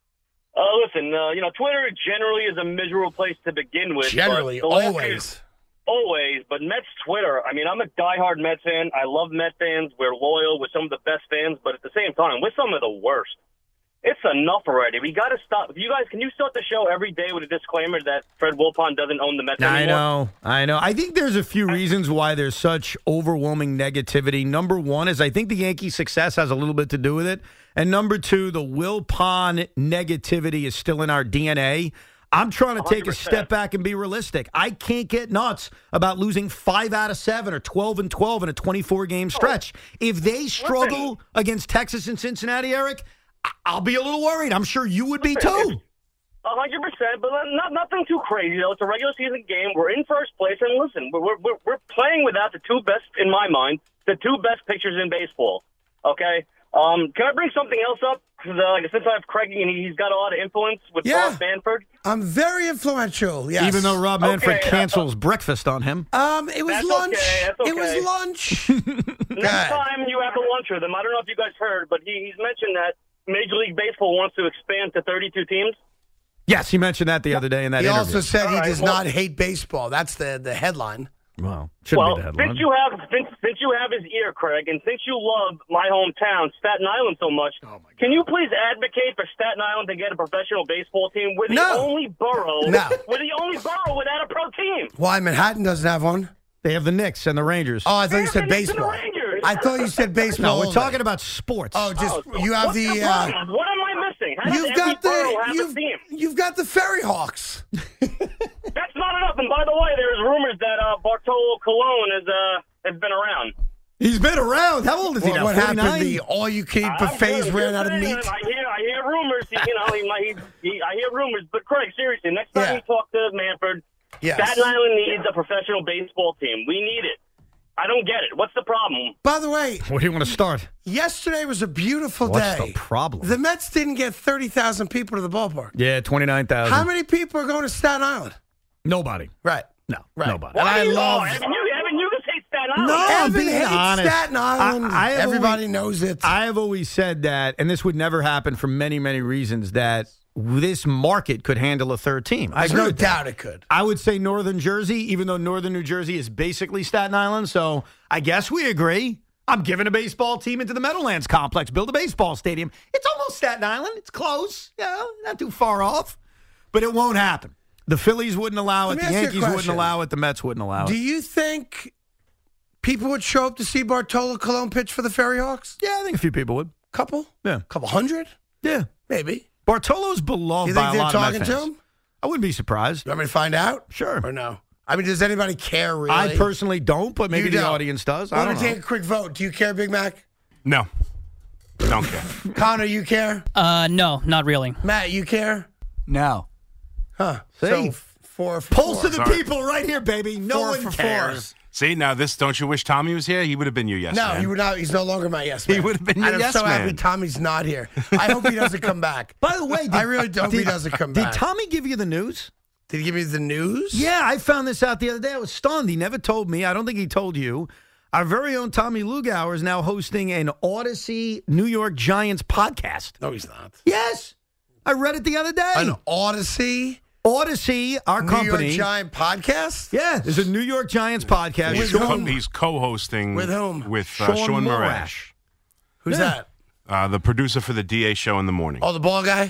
Uh, listen, uh, you know, Twitter generally is a miserable place to begin with. Generally, but the last always. few- Always, but Mets Twitter, I mean, I'm a diehard Mets fan. I love Mets fans. We're loyal. We're some of the best fans, but at the same time, we're some of the worst. It's enough already. We got to stop. You guys, can you start the show every day with a disclaimer that Fred Wilpon doesn't own the Mets anymore? I know. I know. I think there's a few reasons why there's such overwhelming negativity. Number one is I think the Yankees' success has a little bit to do with it. And number two, the Wilpon negativity is still in our D N A. I'm trying to take a one hundred percent. step back and be realistic. I can't get nuts about losing five out of seven or twelve and twelve in a twenty-four game stretch. If they struggle Listen. against Texas and Cincinnati, Eric, I- I'll be a little worried. I'm sure you would be too. A hundred percent, but not nothing too crazy though. It's a regular season game. We're in first place, and listen, we're we're we're playing without the two best, in my mind, the two best pitchers in baseball. Okay, um, can I bring something else up? 'Cause, uh, like, since I have Craig and he's got a lot of influence with Yeah. Rob Manfred. I'm very influential, yes. Even though Rob Manfred Okay, uh, cancels breakfast on him. Um, it was That's lunch. okay, that's It was okay. lunch. Next God. time you have a lunch with him, I don't know if you guys heard, but he, he's mentioned that Major League Baseball wants to expand to thirty-two teams. Yes, he mentioned that the other day in that He interview. also said he All right, does well- not hate baseball. That's the, the headline. Well, shouldn't Well, be the headline. since you have since, since you have his ear, Craig, and since you love my hometown, Staten Island, so much, Oh, can you please advocate for Staten Island to get a professional baseball team? We're the No. only borough. No. We're the only borough without a pro team. Why, Manhattan doesn't have one? They have the Knicks and the Rangers. Oh, I thought you There's said the Knicks and the baseball. Rangers. I thought you said baseball. no, we're only. talking about sports. Oh, just Oh, so you have what's the. problem? Uh, What am I missing? How does you've every got borough the have you've, a team? you've got the Ferry Hawks. That's not enough. And by the way, there's rumors that uh, Bartolo Colon is uh has been around. He's been around. How old is he What, now? what happened? forty-nine? The all-you-can-eat I'm buffets good. ran out of Just meat. saying, I hear, I hear rumors. He, you know, he, might- he, he, I hear rumors. But Craig, seriously, next time Yeah. you talk to Manfred, Yes. Staten Island needs a professional baseball team. We need it. I don't get it. What's the problem? By the way, Where do you want to start? yesterday was a beautiful What's day. the problem? The Mets didn't get thirty thousand people to the ballpark. Yeah, twenty-nine thousand. How many people are going to Staten Island? Nobody. Right. No, Right. nobody. And Why I do you- love. Oh, Evan, you, Evan, you just hate Staten Island. No, I'm Evan being hates honest. Staten Island. I- I have Everybody always- knows it. I have always said that, and this would never happen for many, many reasons, that this market could handle a third team. I There's agree no with that. doubt it could. I would say Northern Jersey, even though Northern New Jersey is basically Staten Island. So I guess we agree. I'm giving a baseball team into the Meadowlands complex. Build a baseball stadium. It's almost Staten Island. It's close. Yeah, not too far off. But it won't happen. The Phillies wouldn't allow Let it. me The ask you a Yankees wouldn't question. allow it. The Mets wouldn't allow Do it. you think people would show up to see Bartolo Colon pitch for the Ferry Hawks? Yeah, I think a few people would. Couple? Yeah. Couple hundred? Yeah. Maybe. Bartolo's beloved You by think a they're lot of talking Met to fans. him? I wouldn't be surprised. You want me to find out? Sure. Or no? I mean, does anybody care really? I personally don't, but maybe You the don't. audience does. I want don't to know. take a quick vote. Do you care, Big Mac? No. Don't care. Connor, you care? Uh, no, not really. Matt, you care? No. Huh. See? So f- four for Pulse four. of the Sorry. people right here, baby. No Four one for four. cares. See, now this, don't you wish Tommy was here? He would have been your yes No, man. he would not. He's no longer my yes man. He would have been And your I'm yes so happy man. Tommy's not here. I hope he doesn't come back. By the way, did, I really hope he doesn't come Did back. Tommy give you the news? Did he give me the news? Yeah, I found this out the other day. I was stunned. He never told me. I don't think he told you. Our very own Tommy Lugauer is now hosting an Odyssey New York Giants podcast. No, he's not. Yes. I read it the other day. An Odyssey Odyssey, our New company. York Giant podcast? Yeah, there's a New York Giants podcast. He's, With co- whom? he's co-hosting With whom? With uh, Sean Sean Morash. Morash, Who's Yeah. that? uh, the producer for the D A show in the morning. Oh, the ball guy?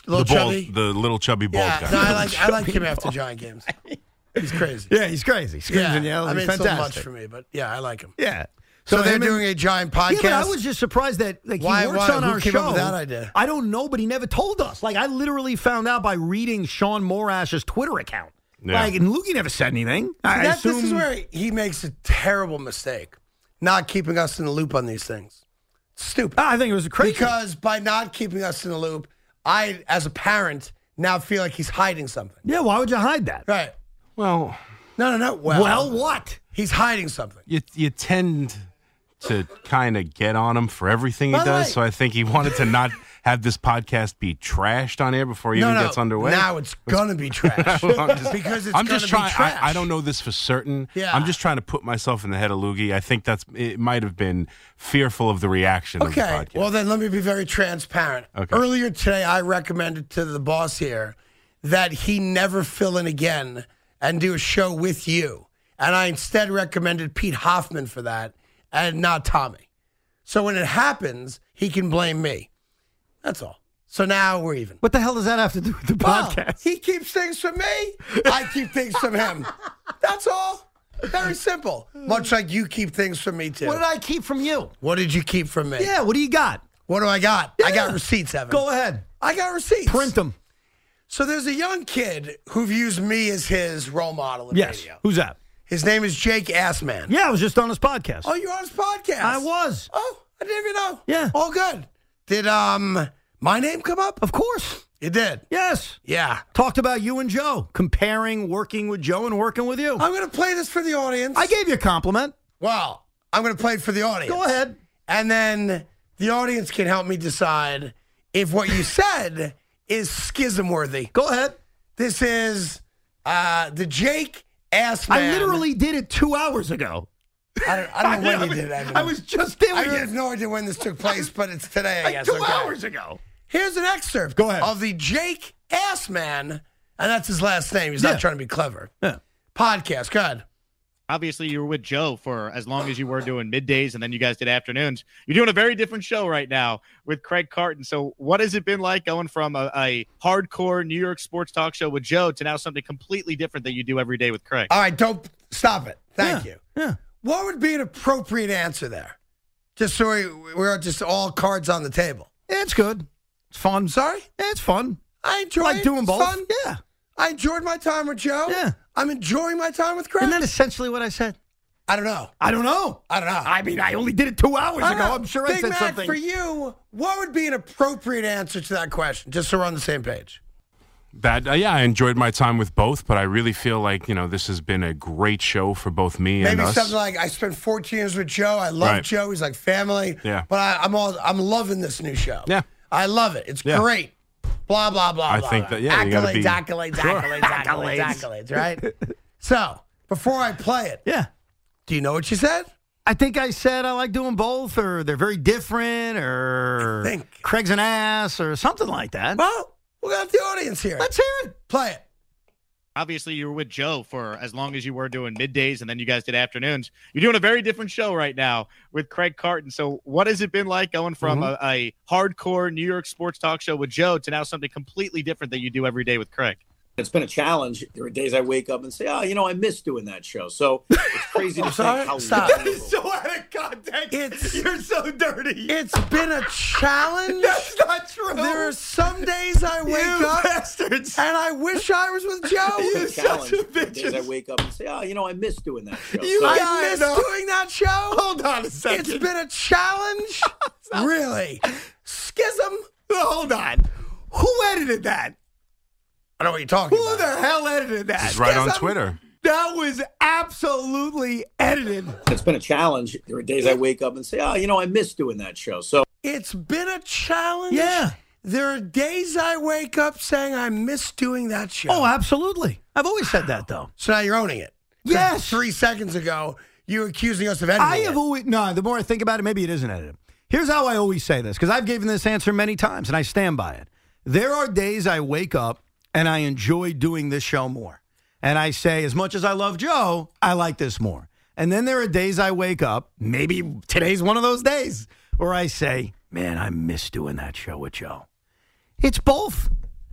Little the bald, chubby? the little chubby bald Yeah, guy. no, I like I like him after Giant games. He's crazy. Yeah, he's crazy. Screams Yeah, and yells. I mean, He's it's a little fantastic. much for me, but yeah, I like him. Yeah. So, they're him and- doing a giant podcast. Yeah, but I was just surprised that like Why- he works why? on Who our came show. up with that idea? I don't know, but he never told us. Like I literally found out by reading Sean Morash's Twitter account. Yeah. Like, and Lukey never said anything. I that, assume, this is where he makes a terrible mistake, not keeping us in the loop on these things. It's stupid. I think it was crazy. Because by not keeping us in the loop, I, as a parent, now feel like he's hiding something. Yeah, why would you hide that? Right. Well, No, no, no. Well, Well, what? He's hiding something. you you tend to kind of get on him for everything he By the does. way- So I think he wanted to not have this podcast be trashed on air before he no, even no. gets underway. Now it's gonna be trash Well, I'm just, because it's I'm gonna just trying. be trash. I, I don't know this for certain. Yeah. I'm just trying to put myself in the head of Loogie. I think that's it. Might have been fearful of the reaction of the Okay. podcast. Well, then let me be very transparent. Okay. Earlier today, I recommended to the boss here that he never fill in again and do a show with you. And I instead recommended Pete Hoffman for that and not Tommy. So when it happens, he can blame me. That's all. So now we're even. What the hell does that have to do with the Well, podcast? he keeps things from me. I keep things from him. That's all. Very simple. Much like you keep things from me, too. What did I keep from you? What did you keep from me? Yeah, what do you got? What do I got? I got Yeah. receipts, Evan. Go ahead. I got receipts. Print them. So there's a young kid who views me as his role model in Yes. radio. Who's that? His name is Jake Assman. Yeah, I was just on his podcast. Oh, you're on his podcast? I was. Oh, I didn't even know. Yeah. All good. Did um my name come up? Of course. It did. Yes. Yeah. Talked about you and Joe, comparing working with Joe and working with you. I'm going to play this for the audience. I gave you a compliment. Well, I'm going to play it for the audience. Go ahead. And then the audience can help me decide if what you said is schism worthy. Go ahead. This is uh, the Jake Assman. I literally did it two hours ago. I don't, I don't know when you did it. I was just doing I it. have no idea when this took place, but it's today, I like guess. two Okay. hours ago. Here's an excerpt Go ahead. of the Jake Assman, and that's his last name. He's Yeah. not trying to be clever. Yeah. Podcast. Go ahead. Obviously, you were with Joe for as long as you were doing middays, and then you guys did afternoons. You're doing a very different show right now with Craig Carton. So what has it been like going from a, a hardcore New York sports talk show with Joe to now something completely different that you do every day with Craig? All right, don't stop it. Thank Yeah. you. Yeah. What would be an appropriate answer there? Just so we, we're just all cards on the table. Yeah, it's good. It's fun. Sorry? Yeah, it's fun. I enjoy like it. doing It's both. fun. Yeah. I enjoyed my time with Joe. Yeah. I'm enjoying my time with Craig. Isn't that essentially what I said? I don't know. I don't know. I don't know. I mean, I only did it two hours I don't ago. know. I'm sure Big I said Mac, something. for you, what would be an appropriate answer to that question? Just so we're on the same page. That uh, yeah, I enjoyed my time with both, but I really feel like you know this has been a great show for both me and Maybe us. something like I spent fourteen years with Joe. I love Right. Joe. He's like family. Yeah. But I, I'm all I'm loving this new show. Yeah. I love it. It's Yeah. great. Blah blah blah. I blah, think blah. that, yeah, you gotta accolades, be- accolades, Sure. accolades, accolades, accolades, accolades. Right. So before I play it, Yeah. do you know what you said? I think I said I like doing both, or they're very different, or I think. Craig's an ass, or something like that. Well, we got the audience here. Let's hear it. play it. Obviously, you were with Joe for as long as you were doing middays, and then you guys did afternoons. You're doing a very different show right now with Craig Carton. So what has it been like going from Mm-hmm. a, a hardcore New York sports talk show with Joe to now something completely different that you do every day with Craig? It's been a challenge. There are days I wake up and say, oh, you know, I miss doing that show. So it's crazy to think sorry? how Stop. little- out of context. It's- You're so dirty. It's been a challenge. That's not true. There are some days I wake you up bastards. and I wish I was with Joe. You It's a challenge. such a There are days I bitches. wake up and say, oh, you know, I miss doing that show. You So- guys- I Yeah, miss I know. doing that show. Hold on a second. It's been a challenge. Really. Schism. Hold on. Who edited that? I know what you're talking Who about. the hell edited that? It's right on Schism. Twitter. That was absolutely edited. It's been a challenge. There are days I wake up and say, oh, you know, I miss doing that show. So It's been a challenge. Yeah. There are days I wake up saying I miss doing that show. Oh, absolutely. I've always said that, though. So now you're owning it. 'Cause Yes. Three seconds ago, you were accusing us of editing I have it. always, no, the more I think about it, maybe it isn't edited. Here's how I always say this, because I've given this answer many times, and I stand by it. There are days I wake up and I enjoy doing this show more. And I say, as much as I love Joe, I like this more. And then there are days I wake up, maybe today's one of those days, where I say, man, I miss doing that show with Joe. It's both.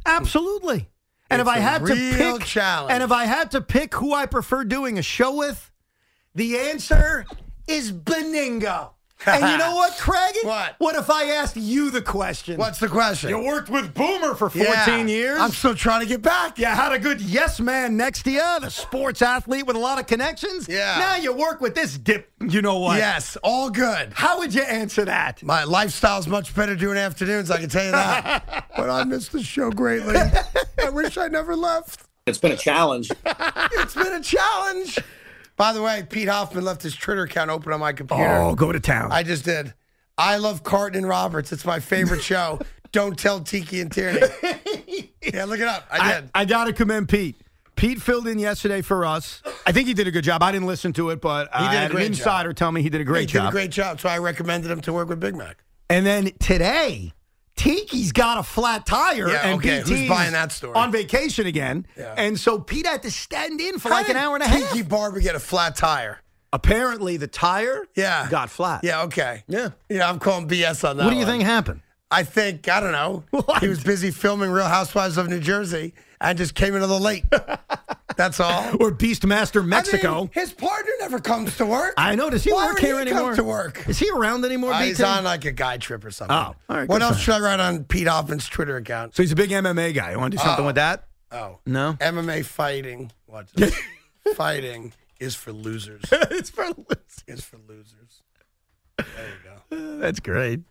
Absolutely. And It's if I a had to real pick, challenge. and if I had to pick who I prefer doing a show with, the answer is Beningo. And you know what, Craig? What? What if I asked you the question? What's the question? You worked with Boomer for fourteen Yeah, years. I'm still trying to get back. You had a good yes man next to you, the sports athlete with a lot of connections. Yeah. Now you work with this dip. You know what? Yes, all good. How would you answer that? My lifestyle's much better doing afternoons, I can tell you that. But I miss the show greatly. I wish I never left. It's been a challenge. It's been a challenge. By the way, Pete Hoffman left his Twitter account open on my computer. Oh, go to town. I just did. I love Carton and Roberts. It's my favorite show. Don't tell Tiki and Tierney. Yeah, look it up. I did. I, I got to commend Pete. Pete filled in yesterday for us. I think he did a good job. I didn't listen to it, but He I did a had great an insider job. tell me he did a great he job. did a great job, so I recommended him to work with Big Mac. And then today, Tiki's got a flat tire, Yeah, and okay, B T's who's buying that story? on vacation again. Yeah. And so Pete had to stand in for How like an did hour and a half. Tiki Barber get a flat tire? Apparently, the tire Yeah. got flat. Yeah, okay. Yeah. Yeah, I'm calling B S on that What do you one. think happened? I think, I don't know. What? He was busy filming Real Housewives of New Jersey and just came in a little late. That's all. Or Beastmaster Mexico. I mean, his partner never comes to work. I know. Does he Why work would here he anymore? come to work? Is he around anymore, Uh, B T? he's on like a guy trip or something. Oh, all right, What good else for should I write on Pete Hoffman's Twitter account? So he's a big M M A guy. You want to do something Oh. with that? Oh. No? M M A fighting. What's it? Fighting is for losers. It's for losers. Is for losers. There you go. That's great.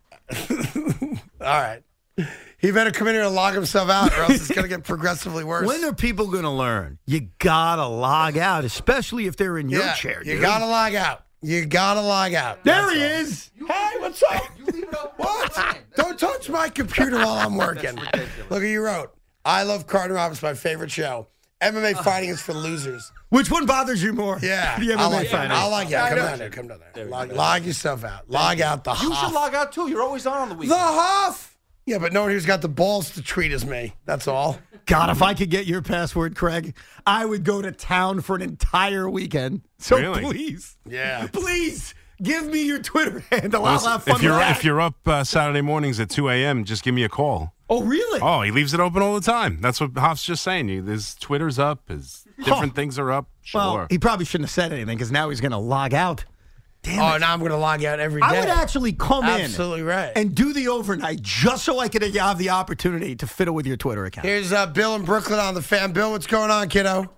All right. He better come in here and log himself out, or else it's going to get progressively worse. When are people going to learn? You got to log out, especially if they're in your yeah, chair. you dude. got to log out. You got to log out. There That's he all. is. Hey, what's up? What? Don't touch my computer while I'm working. Look at you wrote. I love Carter Roberts, my favorite show. M M A fighting is for losers. Which one bothers you more? Yeah, the M M A I like fighting. it. I like it. Come down there. Come down there. Log, log yourself out. Log out the You should Huff. log out too. You're always on on the The weekend. Huff. Yeah, but no one who's got the balls to tweet is me. That's all. God, if I could get your password, Craig, I would go to town for an entire weekend. So Really? please, Yeah. please give me your Twitter handle. I'll have fun if you're with that. if you're up uh, Saturday mornings at two a.m., just give me a call. Oh, really? Oh, he leaves it open all the time. That's what Hoff's just saying. He- His Twitter's up. His different Oh. things are up. Sure. Well, he probably shouldn't have said anything because now he's going to log out. Damn Oh, it. now I'm going to log out every day. I would actually come Absolutely in right. and do the overnight just so I could have the opportunity to fiddle with your Twitter account. Here's uh, Bill in Brooklyn on the fan. Bill, what's going on, kiddo?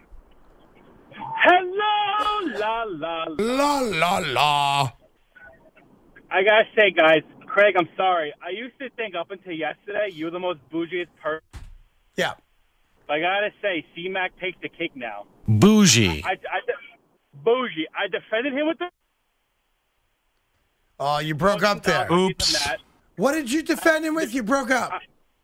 Hello, la la. La la la. I gotta say, guys, Craig, I'm sorry. I used to think up until yesterday you were the most bougiest person. Yeah. But I gotta say, C-Mac takes the cake now. Bougie. I, I, bougie. I defended him with the. Oh, you broke up there. Oops. What did you defend him with? You broke up.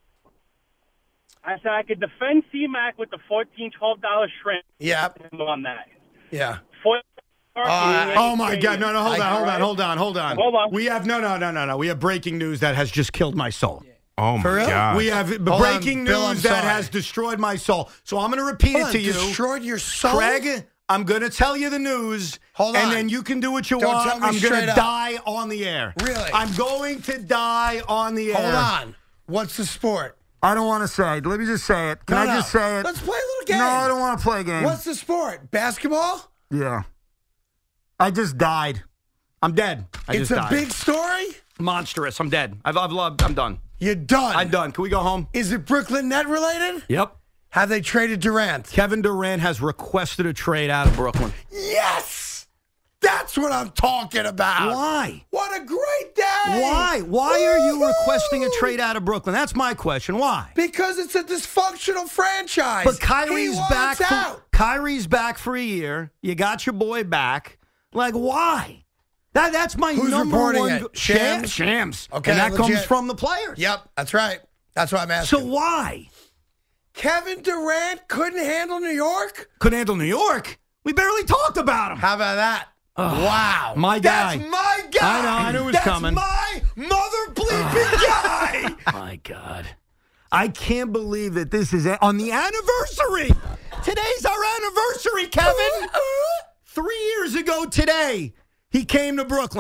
I said I could defend C-Mac with the fourteen, twelve dollar shrimp. Yeah. On that. Yeah. For, Uh, oh my God! No, no, hold on, hold on, hold on, hold on. Hold on. We have no, no, no, no, no. We have breaking news that has just killed my soul. Oh my For real? God. We have Hold breaking on, Bill, I'm news that sorry. has destroyed my soul. So I'm going to repeat Hold it on, to you. destroyed your soul? Craig, I'm going to tell you the news. Hold and on. then you can do what you Don't want. tell me I'm going straight to up. die on the air. Really? I'm going to die on the air. Hold on. What's the sport? I don't want to say it. Let me just say it. Can No, I no. just say it? Let's play a little game. No, I don't want to play a game. What's the sport? Basketball? Yeah. I just died. I'm dead. I It's just a died. big story? Monstrous. I'm dead. I've, I've loved. I'm done. You're done. I'm done. Can we go home? Is it Brooklyn Net related? Yep. Have they traded Durant? Kevin Durant has requested a trade out of Brooklyn. Yes! That's what I'm talking about. Why? What a great day! Why? Why are you Woo-hoo! requesting a trade out of Brooklyn? That's my question. Why? Because it's a dysfunctional franchise. But He Kyrie's wants back. For, out. Kyrie's back for a year. You got your boy back. Like, why? That that's my Who's number reporting one. it? go- Shams? Shams. Okay, and that legit. comes from the players. Yep, that's right. That's what I'm asking. So why? Kevin Durant couldn't handle New York? Couldn't handle New York. We barely talked about him. How about that? Wow. My guy. That's my guy. I know. I knew it was That's coming. my mother bleeping guy. My God. I can't believe that this is a- on the anniversary. Today's our anniversary, Kevin. Three years ago today, he came to Brooklyn.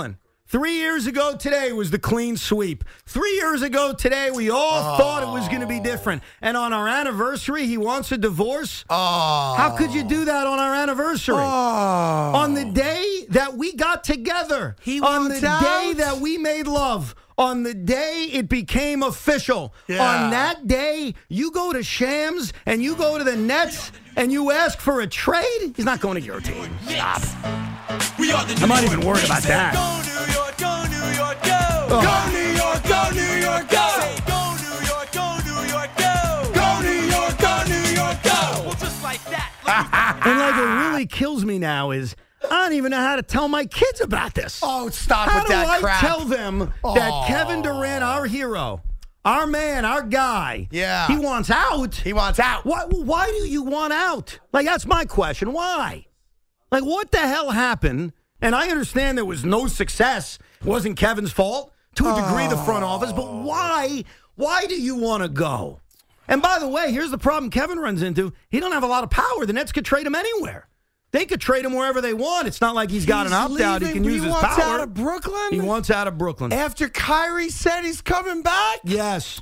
Three years ago today was the clean sweep. Three years ago today, we all oh. thought it was going to be different. And on our anniversary, he wants a divorce? Oh. How could you do that on our anniversary? Oh. On the day that we got together. He on wants the out? day that we made love. On the day it became official. Yeah. On that day, you go to Shams and you go to the Nets and you ask for a trade? He's not going to your team. Stop. We are the I'm not even worried about that. Go New York, go New York, go. Oh. Go New York, go New York, go. Say, go New York, go New York, go. Go New York, go New York, go. Well, just like that. And like it really kills me now is I don't even know how to tell my kids about this. Oh, stop how with that do I crap. tell them oh. that Kevin Durant, our hero, our man, our guy, yeah. he wants out? He wants out. Why, why do you want out? Like, that's my question. Why? Like, what the hell happened? And I understand there was no success. It wasn't Kevin's fault. To a degree, the front office. But why? Why do you want to go? And by the way, here's the problem Kevin runs into. He don't have a lot of power. The Nets could trade him anywhere. They could trade him wherever they want. It's not like he's got he's an opt-out. He can leaving, use he his wants power. out of Brooklyn? He wants out of Brooklyn. After Kyrie said he's coming back? Yes.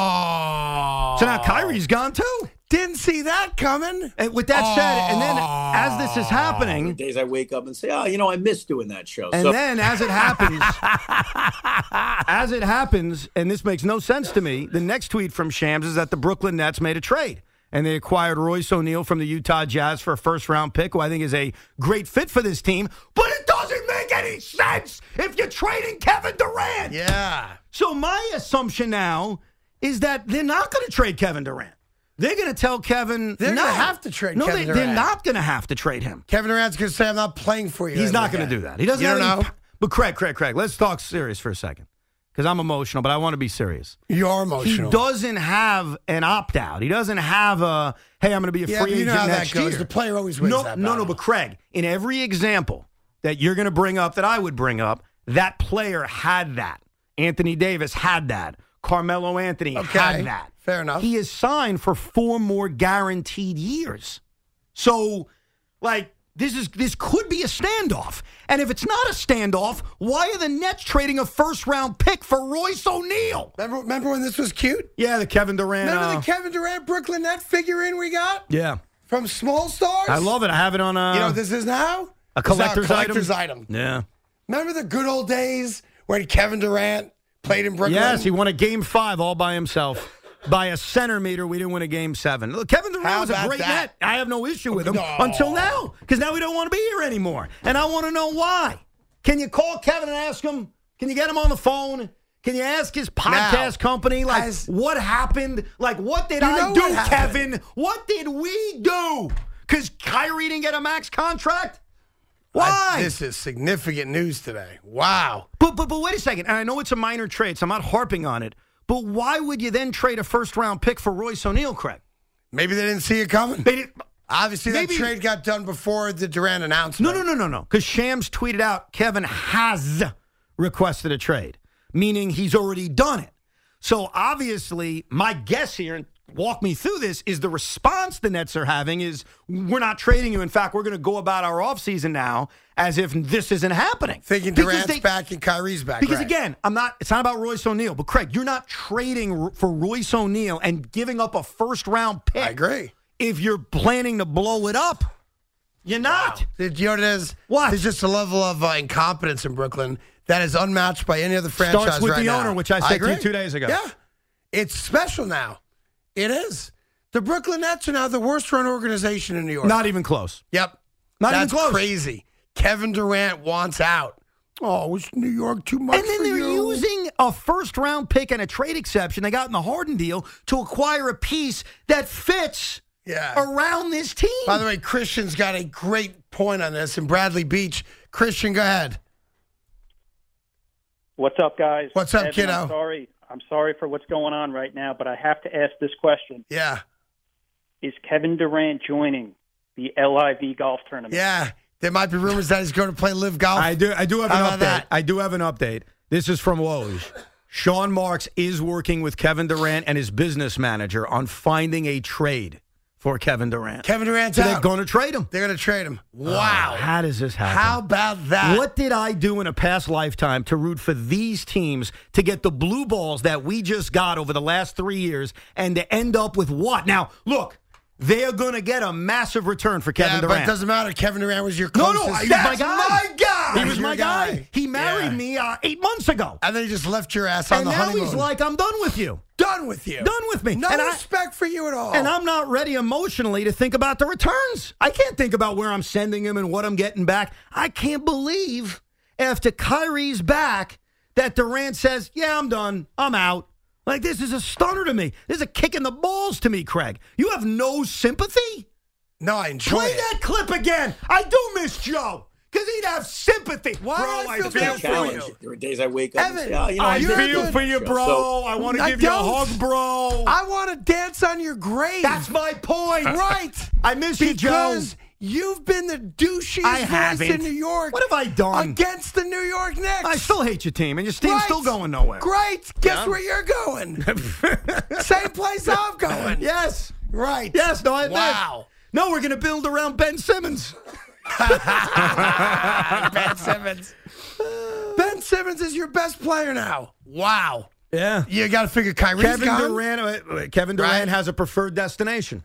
Oh. So now Kyrie's gone too. Didn't see that coming. And with that oh. said, and then as this is happening. Days I wake up and say, oh, you know, I miss doing that show. And so- then as it happens, as it happens, and this makes no sense to me, the next tweet from Shams is that the Brooklyn Nets made a trade. And they acquired Royce O'Neal from the Utah Jazz for a first-round pick, who I think is a great fit for this team. But it doesn't make any sense if you're trading Kevin Durant. Yeah. So my assumption now is that they're not going to trade Kevin Durant. They're going to tell Kevin they're no. going to have to trade no, Kevin they, Durant. they're not going to have to trade him. Kevin Durant's going to say, I'm not playing for you. He's not going to do that. He doesn't you have don't any, know? But Craig, Craig, Craig, let's talk serious for a second. Because I'm emotional, but I want to be serious. You're emotional. He doesn't have an opt-out. He doesn't have a, hey, I'm going to be a yeah, free you agent know how next that goes. year. The player always wins no, that No, battle. no, but Craig, in every example that you're going to bring up, that I would bring up, that player had that. Anthony Davis had that. Carmelo Anthony okay. had that. Fair enough. He is signed for four more guaranteed years. So, like, This is this could be a standoff. And if it's not a standoff, why are the Nets trading a first-round pick for Royce O'Neal? Remember, remember when this was cute? Yeah, the Kevin Durant. Remember uh, the Kevin Durant Brooklyn Net figurine we got? Yeah. From Small Stars? I love it. I have it on a... You know what this is now? A collector's, a collector's item. item. Yeah. Remember the good old days when Kevin Durant played in Brooklyn? Yes, he won a game five all by himself. By a centimeter, we didn't win a game seven. Look, Kevin Durant How was a about great that? net. I have no issue with him No. until now, because now we don't want to be here anymore. And I want to know why. Can you call Kevin and ask him? Can you get him on the phone? Can you ask his podcast Now, company, like, as- what happened? Like, what did You I know do, what happened. Kevin? What did we do? Because Kyrie didn't get a max contract? Why? I- this is significant news today. Wow. But, but, but wait a second. And I know it's a minor trade, so I'm not harping on it. But why would you then trade a first-round pick for Royce O'Neal, Craig? Maybe they didn't see it coming. They didn't, Obviously, maybe, that trade got done before the Durant announcement. No, no, no, no, no. Because Shams tweeted out Kevin has requested a trade, meaning he's already done it. So obviously, my guess here, and walk me through this, is the response the Nets are having is, we're not trading you. In fact, we're going to go about our offseason now as if this isn't happening. Thinking Because Durant's they- back and Kyrie's back. Because right. again, I'm not. It's not about Royce O'Neal, but Craig, you're not trading r- for Royce O'Neal and giving up a first round pick. I agree. If you're planning to blow it up, you're not. Did you know what it is? What? There's just a level of uh, incompetence in Brooklyn that is unmatched by any other franchise Starts with right the now. owner, which I said to you agree. two days ago. Yeah, it's special now. It is. The Brooklyn Nets are now the worst-run organization in New York. Not even close. Yep. Not That's even close. crazy. Kevin Durant wants out. Oh, it's New York too much And then for they're you? using a first round pick and a trade exception they got in the Harden deal to acquire a piece that fits Yeah. around this team. By the way, Christian's got a great point on this in Bradley Beach. Christian, go ahead. What's up, guys? What's up, Evan, kiddo? I'm sorry. I'm sorry for what's going on right now, but I have to ask this question. Yeah. Is Kevin Durant joining the L I V golf tournament? Yeah. There might be rumors that he's going to play live golf. I do. I do have an How update. about that? I do have an update. This is from Woj. Sean Marks is working with Kevin Durant and his business manager on finding a trade for Kevin Durant. Kevin Durant's so out. they're going to trade him. They're going to trade him. Wow. Oh, how does this happen? How about that? What did I do in a past lifetime to root for these teams to get the blue balls that we just got over the last three years and to end up with what? Now, look, they're going to get a massive return for Kevin yeah, Durant. But it doesn't matter. Kevin Durant was your No, closest. no, he was That's my guy. my guy. He was my guy. guy. He married Yeah. me uh, eight months ago. And then he just left your ass on and the now honeymoon. he's like, I'm done with you. Done with you. Done with me. No and respect I, for you at all. And I'm not ready emotionally to think about the returns. I can't think about where I'm sending him and what I'm getting back. I can't believe after Kyrie's back that Durant says, yeah, I'm done. I'm out. Like, this is a stunner to me. This is a kick in the balls to me, Craig. You have no sympathy? No, I enjoy Play it. that clip again. I do miss Joe. Because he'd have sympathy. Why bro, do I feel I feel bad for challenge. you. There were days I wake up Evan, and say, oh, you know, I did feel good for you, show. bro. So, I want to I give you a don't. hug, bro. I want to dance on your grave. That's my point. Right. I miss you, Joe. Because you've been the douchiest I voice haven't. in New York. What have I done? Against the New York Knicks. I still hate your team, and your team's Right. still going nowhere. Great. Guess Yeah. where you're going? Same place I'm going. Yes. Right. Yes, no, I admit. Wow. No, we're going to build around Ben Simmons. Ben Simmons. Ben Simmons is your best player now. Wow. Yeah. You got to figure Kyrie's Kevin gone. Durant, uh, uh, Kevin Durant Right. has a preferred destination.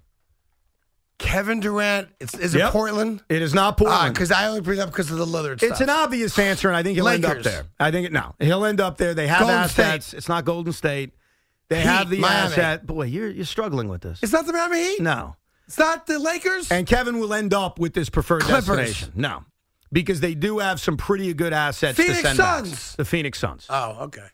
Kevin Durant. It's, is Yep. it Portland? It is not Portland. Because I only bring it up because of the Lillard stuff. It's an obvious answer, and I think he'll end up Lakers. there. I think it, no, he'll end up there. They have Golden assets. State. It's not Golden State. They Heat, have the Miami. asset. Boy, you're you're struggling with this. It's not the Miami Heat? No. It's not the Lakers? And Kevin will end up with this preferred Clippers. destination. No, because they do have some pretty good assets Phoenix to send Suns. back. The Phoenix Suns. Oh, okay.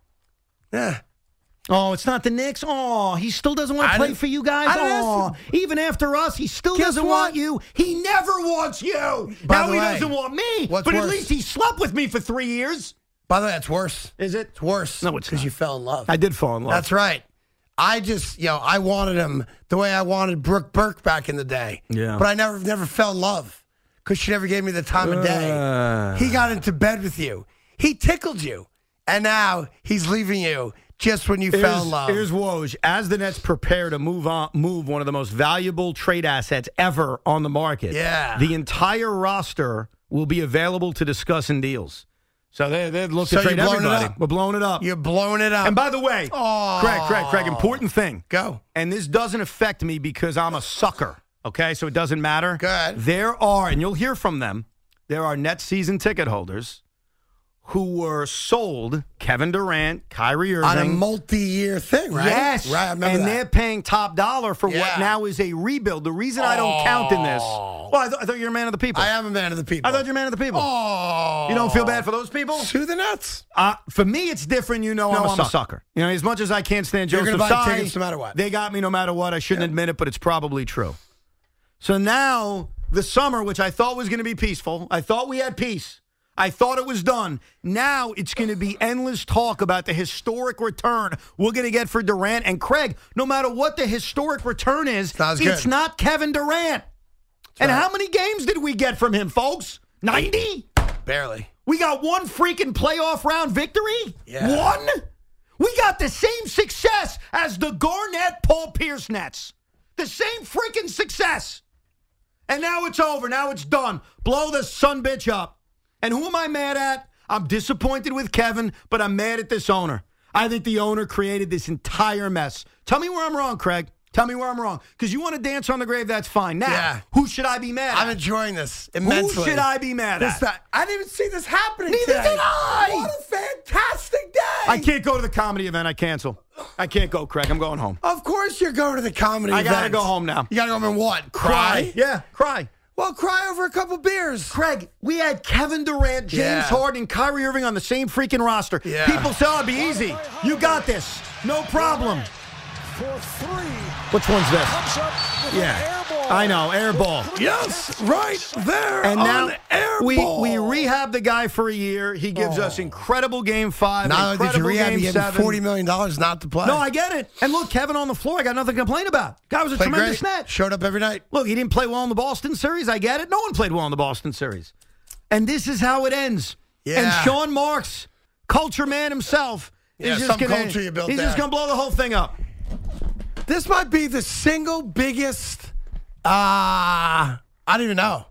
Yeah. Oh, it's not the Knicks. Oh, he still doesn't want I to play didn't- for you guys. I didn't ask Oh, even after us, he still Guess doesn't what? want you. He never wants you. By now the he way, doesn't want me. what's but at worse? least he slept with me for three years. By the way, that's worse. Is it? It's worse. No, it's because not. you fell in love. I did fall in love. That's right. I just, you know, I wanted him the way I wanted Brooke Burke back in the day. Yeah. But I never, never fell in love because she never gave me the time of day. Uh. He got into bed with you. He tickled you, and now he's leaving you just when you fell in love. Here's Woj. As the Nets prepare to move on, move one of the most valuable trade assets ever on the market, Yeah. the entire roster will be available to discuss in deals. So they they look So to trade you're blowing it everybody. up. We're blowing it up. You're blowing it up. And by the way, Oh. Craig, Craig, Craig, important thing. Go. And this doesn't affect me because I'm a sucker, okay? So it doesn't matter. Good. There are, and you'll hear from them, there are net season ticket holders who were sold Kevin Durant, Kyrie Irving. On a multi-year thing, right? Yes. Right, I remember and that. they're paying top dollar for what Yeah. now is a rebuild. The reason I don't count in this, well, I, th- I thought you were a man of the people. I am a man of the people. I thought you're a man of the people. Oh. You don't feel bad for those people? Sue the Nets. Uh, for me, it's different. You know, No, I'm, a, I'm a sucker. sucker. You know, as much as I can't stand You're Joseph gonna buy Tsai, tickets no matter what. They got me no matter what. I shouldn't Yeah. admit it, but it's probably true. So now the summer, which I thought was going to be peaceful, I thought we had peace. I thought it was done. Now it's going to be endless talk about the historic return we're going to get for Durant. And Craig, no matter what the historic return is, Sounds it's good. not Kevin Durant. And right. how many games did we get from him, folks? ninety? Barely. We got one freaking playoff round victory? Yeah. One? We got the same success as the Garnett Paul Pierce Nets. The same freaking success. And now it's over. Now it's done. Blow the sumbitch up. And who am I mad at? I'm disappointed with Kevin, but I'm mad at this owner. I think the owner created this entire mess. Tell me where I'm wrong, Craig. Tell me where I'm wrong. Because you want to dance on the grave, that's fine. Now, Yeah. who should I be mad I'm at? enjoying this immensely. Who should I be mad This at? that- I didn't even see this happening Neither today. did I. What a fantastic day. I can't go to the comedy event. I cancel. I can't go, Craig. I'm going home. Of course you're going to the comedy I gotta event. go home now. You got to go home and what? Cry? Yeah, cry. Well, cry over a couple beers. Craig, we had Kevin Durant, James Yeah. Harden, and Kyrie Irving on the same freaking roster. Yeah. People say, oh, it'd be easy. You got this. No problem. For three. Which one's this? Comes up with Yeah. an air ball. I know, air ball. Yes, right there And on now air we, ball. we rehab the guy for a year. He gives us incredible game five, Not only did you incredible rehab, game you gave him seven. forty million dollars not to play. No, I get it. And look, Kevin on the floor, I got nothing to complain about. Guy was a Played tremendous great. net. Showed up every night. Look, he didn't play well in the Boston series. I get it. No one played well in the Boston series. And this is how it ends. Yeah. And Sean Marks, culture man himself, Yeah, is just some gonna, culture you built he's there. just going to blow the whole thing up. This might be the single biggest Uh, I don't even know.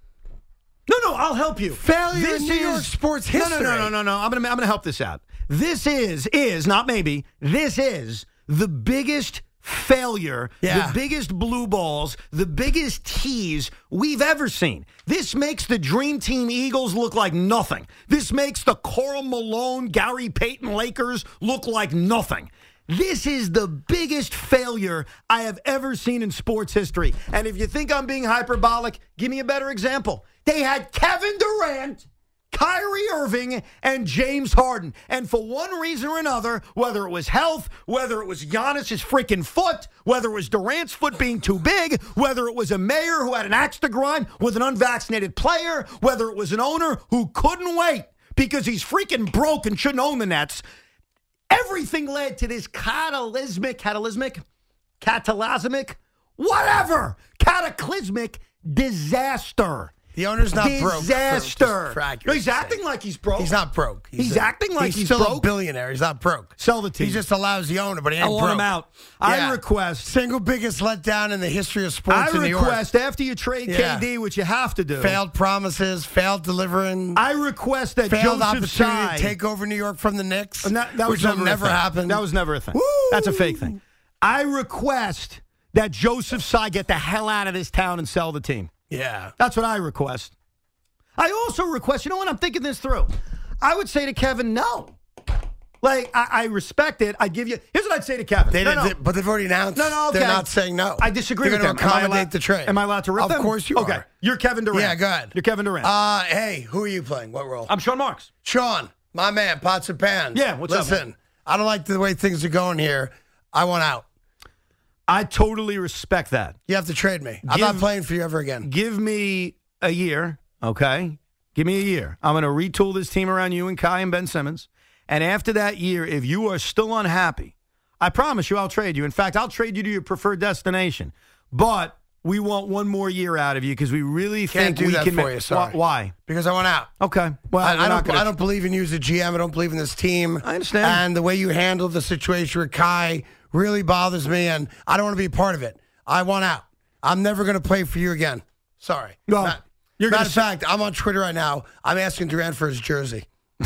No, no, I'll help you. Failure This in New York sports No, history. No, no, no, no, no. I'm gonna, I'm gonna help this out. This is, is not maybe. This is the biggest failure, Yeah. the biggest blue balls, the biggest tease we've ever seen. This makes the Dream Team Eagles look like nothing. This makes the Karl Malone, Gary Payton Lakers look like nothing. This is the biggest failure I have ever seen in sports history. And if you think I'm being hyperbolic, give me a better example. They had Kevin Durant, Kyrie Irving, and James Harden. And for one reason or another, whether it was health, whether it was Giannis's freaking foot, whether it was Durant's foot being too big, whether it was a mayor who had an axe to grind with an unvaccinated player, whether it was an owner who couldn't wait because he's freaking broke and shouldn't own the Nets, everything led to this catalysmic, catalysmic, catalysmic, whatever, cataclysmic disaster. The owner's not broke. Disaster. For, No, he's acting like he's broke. He's not broke. He's, a- acting like he's, still broke. a billionaire. He's not broke. Sell the team. He's just a lousy owner, but he ain't I want broke. him out. I request. Single biggest letdown in the history of sports I in New York. request after you trade Yeah. K D, which you have to do. Failed promises, failed delivering. I request that failed Joseph opportunity Tsai to take over New York from the Knicks, And that, that which was will never, never a thing. happen. That was never a thing. Woo! That's a fake thing. I request that Joseph Tsai get the hell out of this town and sell the team. Yeah. That's what I request. I also request, you know what, I'm thinking this through. I would say to Kevin, no. Like, I, I respect it. I give you, here's what I'd say to Kevin. They no, did, no. they- but they've already announced No, no, okay. they're not saying no. I disagree They're with going them. to Am I accommodate allowed- the trade. Am I allowed to rip of them? Of course you okay. are. You're Kevin Durant. Yeah, go ahead. You're Kevin Durant. Uh, hey, who are you playing? What role? I'm Sean Marks. Sean, my man, Pots and Pans. Yeah, what's up, Listen, man? I don't like the way things are going here. I want out. I totally respect that. You have to trade me. I'm Give- not playing for you ever again. Give me a year, okay? Give me a year. I'm going to retool this team around you and Kai and Ben Simmons. And after that year, if you are still unhappy, I promise you I'll trade you. In fact, I'll trade you to your preferred destination. But we want one more year out of you because we really Can't think do we that can for ma- you, sorry. Wh- Why? Because I want out. Okay. Well, I, we're I not don't. gonna- I don't believe in you as a G M. I don't believe in this team. I understand. And the way you handled the situation with Kai really bothers me, and I don't want to be a part of it. I want out. I'm never going to play for you again. Sorry. Well, Matt, you're matter gonna of say- fact, I'm on Twitter right now. I'm asking Durant for his jersey.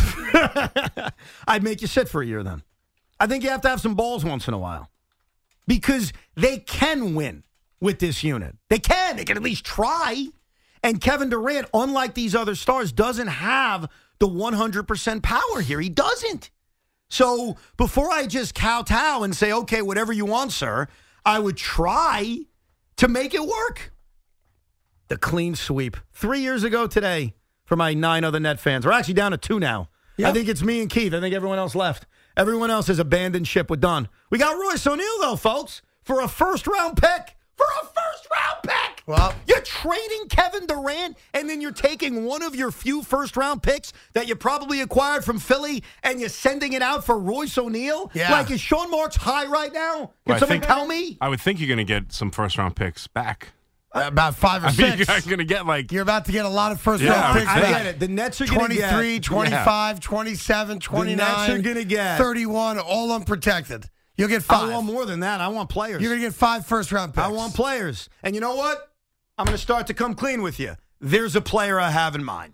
I'd make you sit for a year then. I think you have to have some balls once in a while because they can win with this unit. They can. They can at least try. And Kevin Durant, unlike these other stars, doesn't have the one hundred percent power here. He doesn't. So before I just kowtow and say, okay, whatever you want, sir, I would try to make it work. The clean sweep. Three years ago today for my nine other Net fans. We're actually down to two now. Yep. I think it's me and Keith. I think everyone else left. Everyone else has abandoned ship. We're done. We got Royce O'Neal, though, folks, for a first-round pick. For a first-round pick. Well, You're trading Kevin Durant, and then you're taking one of your few first-round picks that you probably acquired from Philly, and you're sending it out for Royce O'Neal? Yeah. Like, is Sean Marks high right now? Can Well, I someone think- tell me? I would think you're going to get some first round picks back. about five or I mean, six. you're going to get like You're about to get a lot of first Yeah, round I- picks I back. get it. The Nets are going to get twenty-three, twenty-five, twenty-seven, twenty-nine, Nets are gonna get- thirty-one, all unprotected. You'll get I five. want more than that. I want players. You're going to get five first round picks. I want players. And you know what? I'm going to start to come clean with you. There's a player I have in mind.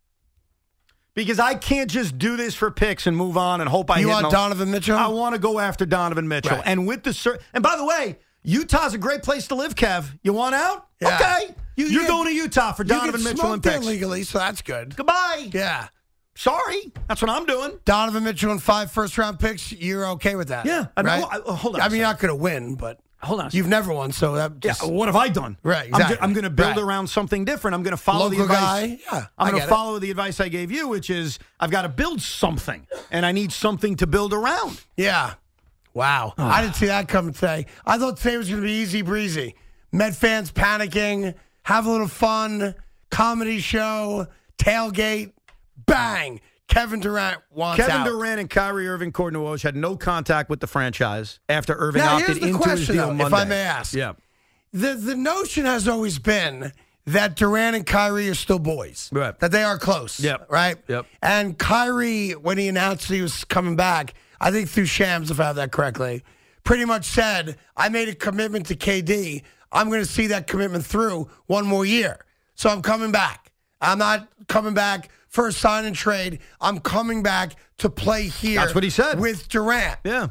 Because I can't just do this for picks and move on and hope I You hit want no- Donovan Mitchell? I want to go after Donovan Mitchell. Right. And with the cer- and by the way, Utah's a great place to live, Kev. You want out? Yeah. Okay. You- You're you- going to Utah for You Donovan can Mitchell smoke and there picks. legally, so that's good. Goodbye. Yeah. Sorry. That's what I'm doing. Donovan Mitchell and five first round picks, you're okay with that? Yeah. I mean, right? well, I- hold on I a mean, you're not going to win, but Hold on a you've second. never won, so that Yeah, just, what have I done? Right, I'm, exactly. ju- I'm going to build Right. around something different. I'm going to follow the Local advice. guy, yeah, I I'm going get to it. follow the advice I gave you, which is I've got to build something, and I need something to build around. Yeah. Wow. I didn't see that coming today. I thought today was going to be easy breezy. Met fans panicking, have a little fun, comedy show, tailgate, bang. Kevin Durant wants Kevin out. Durant and Kyrie Irving, Courtney Woj had no contact with the franchise after Irving Now, opted here's the into his question, deal though, Monday. if I may ask. Yeah. The the notion has always been that Durant and Kyrie are still boys. Right. That they are close. Yep. Right? Yep. And Kyrie, when he announced he was coming back, I think through Shams, if I have that correctly, pretty much said, I made a commitment to K D. I'm going to see that commitment through one more year. So I'm coming back. I'm not coming back for a sign and trade. I'm coming back to play here. That's what he said. With Durant. Yeah.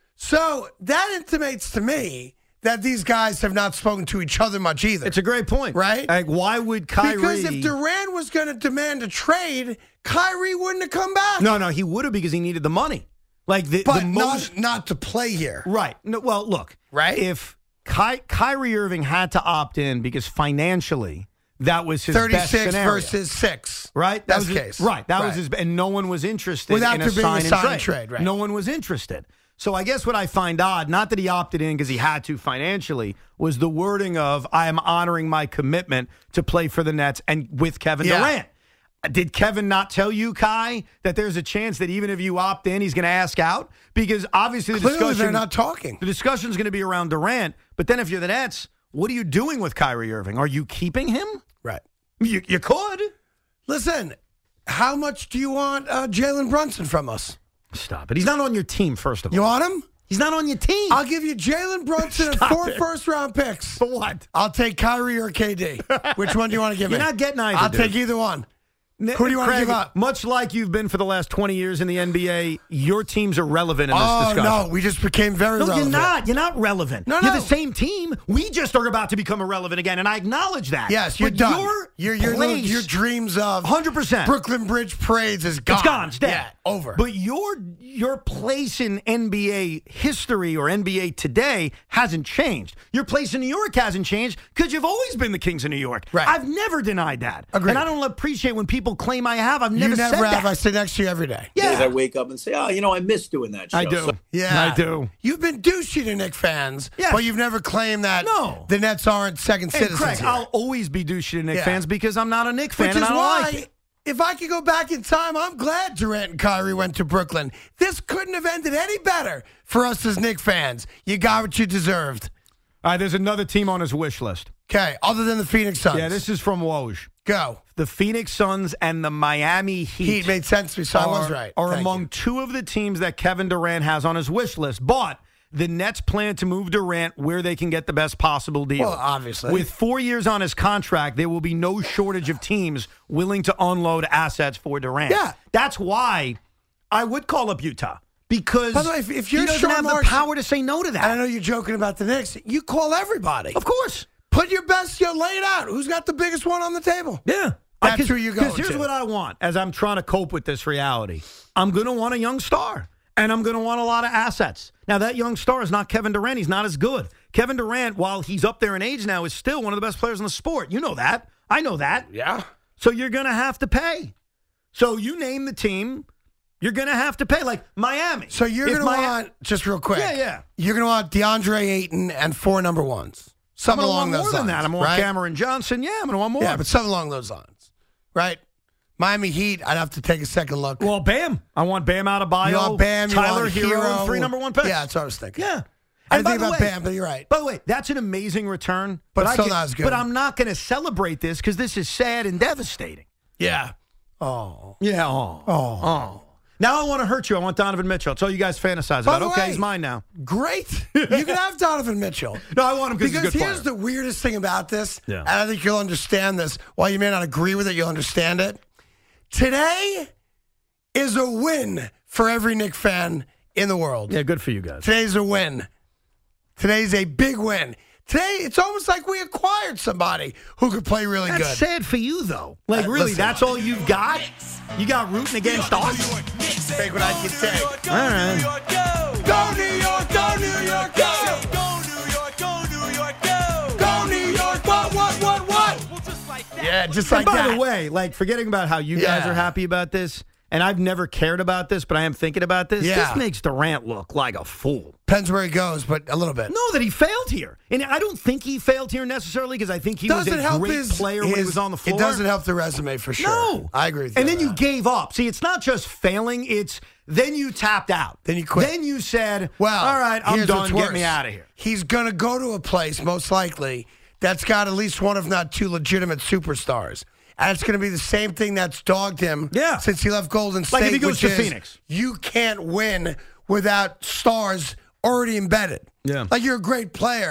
So that intimates to me that these guys have not spoken to each other much either. It's a great point. Right? Like, why would Kyrie... Because if Durant was going to demand a trade, Kyrie wouldn't have come back. No, no, he would have because he needed the money. Like the, but the most... not, not to play here. Right. No, well, look. Right? If Ky- Kyrie Irving had to opt in because financially that was his thirty-six best scenario. versus six. Right? That That's was the his, case. Right. That right. was his... And no one was interested Without in there a being sign, a sign and and trade. trade, right. No one was interested. So I guess what I find odd, not that he opted in because he had to financially, was the wording of, I am honoring my commitment to play for the Nets and with Kevin Yeah. Durant. Did Kevin not tell you, Kai, that there's a chance that even if you opt in, he's going to ask out? Because obviously the Clearly discussion... they're not talking. The discussion's going to be around Durant, but then if you're the Nets, what are you doing with Kyrie Irving? Are you keeping him? Right. You, you could. Listen, how much do you want uh, Jalen Brunson from us? Stop it. He's not on your team, first of all. You want him? He's not on your team. I'll give you Jalen Brunson and Stop four it. first-round picks. For what? I'll take Kyrie or K D. Which one do you want to give You're me? not getting either, I'll dude. take either one. Who do you want to Craig, give up? Much like you've been for the last twenty years in the N B A, your teams are relevant in this Oh, discussion. no. We just became very No, relevant. you're not. You're not relevant. No, You're no. the same team. We just are about to become irrelevant again, and I acknowledge that. Yes, you're but done. Your, your, your, little- place, your dreams of one hundred percent. Brooklyn Bridge Parades is gone. It's gone. It's dead. Yeah, over. But your your place in N B A history or N B A today hasn't changed. Your place in New York hasn't changed because you've always been the Kings of New York. Right. I've never denied that. Agreed. And I don't appreciate when people claim I have. I've never, you never said have. that. I sit next to you every day. Yeah. Days I wake up and say, oh, you know, I miss doing that show. I do. So- Yeah, I do. You've been douchey to Knicks fans, Yes. but you've never claimed that No. the Nets aren't second Hey, citizens. Craig, here. I'll always be douchey to Knicks Yeah. fans because I'm not a Knicks fan Which and is I don't why, like it. if I could go back in time, I'm glad Durant and Kyrie went to Brooklyn. This couldn't have ended any better for us as Knicks fans. You got what you deserved. All right, there's another team on his wish list. Okay, other than the Phoenix Suns. Yeah, this is from Woj. Go. The Phoenix Suns and the Miami Heat. Heat made sense to me, so I was right. Are Thank among you. two of the teams that Kevin Durant has on his wish list. But the Nets plan to move Durant where they can get the best possible deal. Well, obviously. With four years on his contract, there will be no shortage of teams willing to unload assets for Durant. Yeah. That's why I would call up Utah. Because By the way, if, if you're he doesn't Sean have Marks, the power to say no to that. and I know you're joking about the Knicks, you call everybody. Of course. Put your best, you lay it out. Who's got the biggest one on the table? Yeah. That's I, who you're going Because here's to. what I want as I'm trying to cope with this reality. I'm going to want a young star, and I'm going to want a lot of assets. Now, that young star is not Kevin Durant. He's not as good. Kevin Durant, while he's up there in age now, is still one of the best players in the sport. You know that. I know that. Yeah. So you're going to have to pay. So you name the team, you're going to have to pay. Like Miami. So you're If going to Mia- want, just real quick. Yeah, yeah. You're going to want DeAndre Ayton and four number ones. Something I'm along gonna want those more lines. than that. I'm going to right? want Cameron Johnson. Yeah, I'm going to want more. Yeah, but something along those lines. Right? Miami Heat, I'd have to take a second look. Well, Bam. I want Bam Adebayo, You want Bam, you Tyler want Hero, Hero. and three number one picks. Yeah, that's what I was thinking. Yeah. I And didn't by think the about way- Bam, but you're right. By the way, that's an amazing return. But I still can- not as good. But I'm not going to celebrate this because this is sad and devastating. Yeah. Oh. Yeah. Oh. Oh. Oh. Now I want to hurt you. I want Donovan Mitchell. It's all you guys fantasize By about. the Okay, way, he's mine now. Great. You can have Donovan Mitchell. No, I want him because he's a Because good here's player. the weirdest thing about this, Yeah. and I think you'll understand this. While you may not agree with it, you'll understand it. Today is a win for every Knicks fan in the world. Yeah, good for you guys. Today's a win. Today's a big win. Today, it's almost like we acquired somebody who could play really That's good. sad for you, though. Like, Uh, really, listen. that's all you've got? You got rooting against us? Take what I can take. All right. Go New York, go New York, go! Go New York, go New York, go! Go New York, what, what, what, what? Well, just like that. Yeah, just And like by that. the way, like, forgetting about how you guys Yeah. are happy about this, and I've never cared about this, but I am thinking about this. Yeah. This makes Durant look like a fool. Depends where he goes, but a little bit. No, that he failed here. And I don't think he failed here necessarily because I think he doesn't was a help great his, player when he his- was on the floor. It doesn't help the resume for sure. No. I agree with you. And on then you that. gave up. See, it's not just failing, it's then you tapped out. Then you quit. Then you said, Well, all right, I'm here's done. what's Get me worse. out of here. He's going to go to a place, most likely, that's got at least one, if not two, legitimate superstars. And it's going to be the same thing that's dogged him Yeah. since he left Golden State. Like if he goes which to is Phoenix. You can't win without stars already embedded. Yeah. Like you're a great player,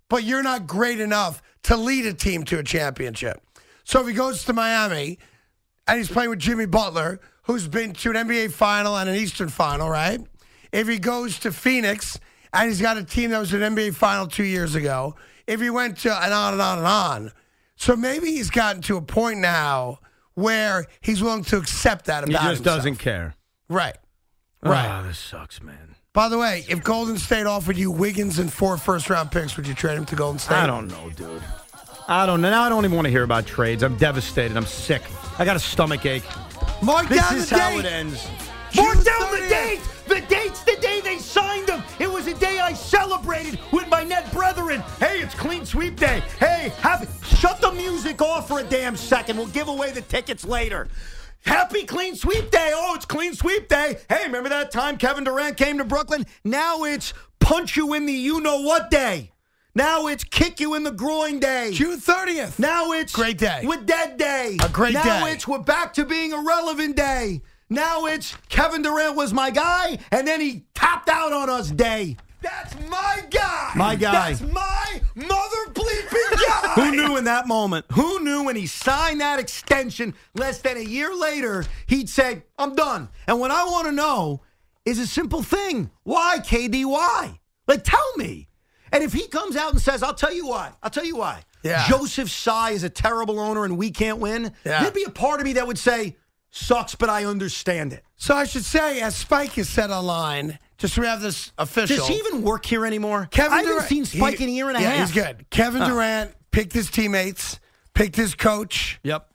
but you're not great enough to lead a team to a championship. So if he goes to Miami and he's playing with Jimmy Butler, who's been to an N B A final and an Eastern final, right? If he goes to Phoenix and he's got a team that was an N B A final two years ago, if he went to and on and on and on. So maybe he's gotten to a point now where he's willing to accept that about He just himself. doesn't care. Right. Right. Ah, this sucks, man. By the way, if Golden State offered you Wiggins and four first-round picks, would you trade him to Golden State? I don't know, dude. I don't know. Now I don't even want to hear about trades. I'm devastated. I'm sick. I got a stomach ache. Mark this down is the how date. it ends. June Mark down the thirtieth. date. The date's the day they signed him. It was a day I celebrated with my net brethren. Hey, it's Clean Sweep Day. Hey, happy. Shut the music off for a damn second. We'll give away the tickets later. Happy Clean Sweep Day. Oh, it's Clean Sweep Day. Hey, remember that time Kevin Durant came to Brooklyn? Now it's punch you in the you-know-what day. Now it's kick you in the groin day. June thirtieth. Now it's great day. We're dead day. A great now day. Now it's we're back to being irrelevant day. Now it's Kevin Durant was my guy, and then he tapped out on us day. That's my guy. My guy. That's my mother bleeping guy. Who knew in that moment? Who knew when he signed that extension less than a year later, he'd say, I'm done. And what I want to know is a simple thing. Why, K D? Why? Like, tell me. And if he comes out and says, I'll tell you why. I'll tell you why. Yeah. Joseph Tsai is a terrible owner and we can't win. Yeah. There'd be a part of me that would say, sucks, but I understand it. So I should say, as Spike has said online, just so we have this official. Does he even work here anymore? Kevin I haven't Durant, seen Spike he- in a year and a yeah, half. he's good. Kevin Oh. Durant picked his teammates, picked his coach. Yep.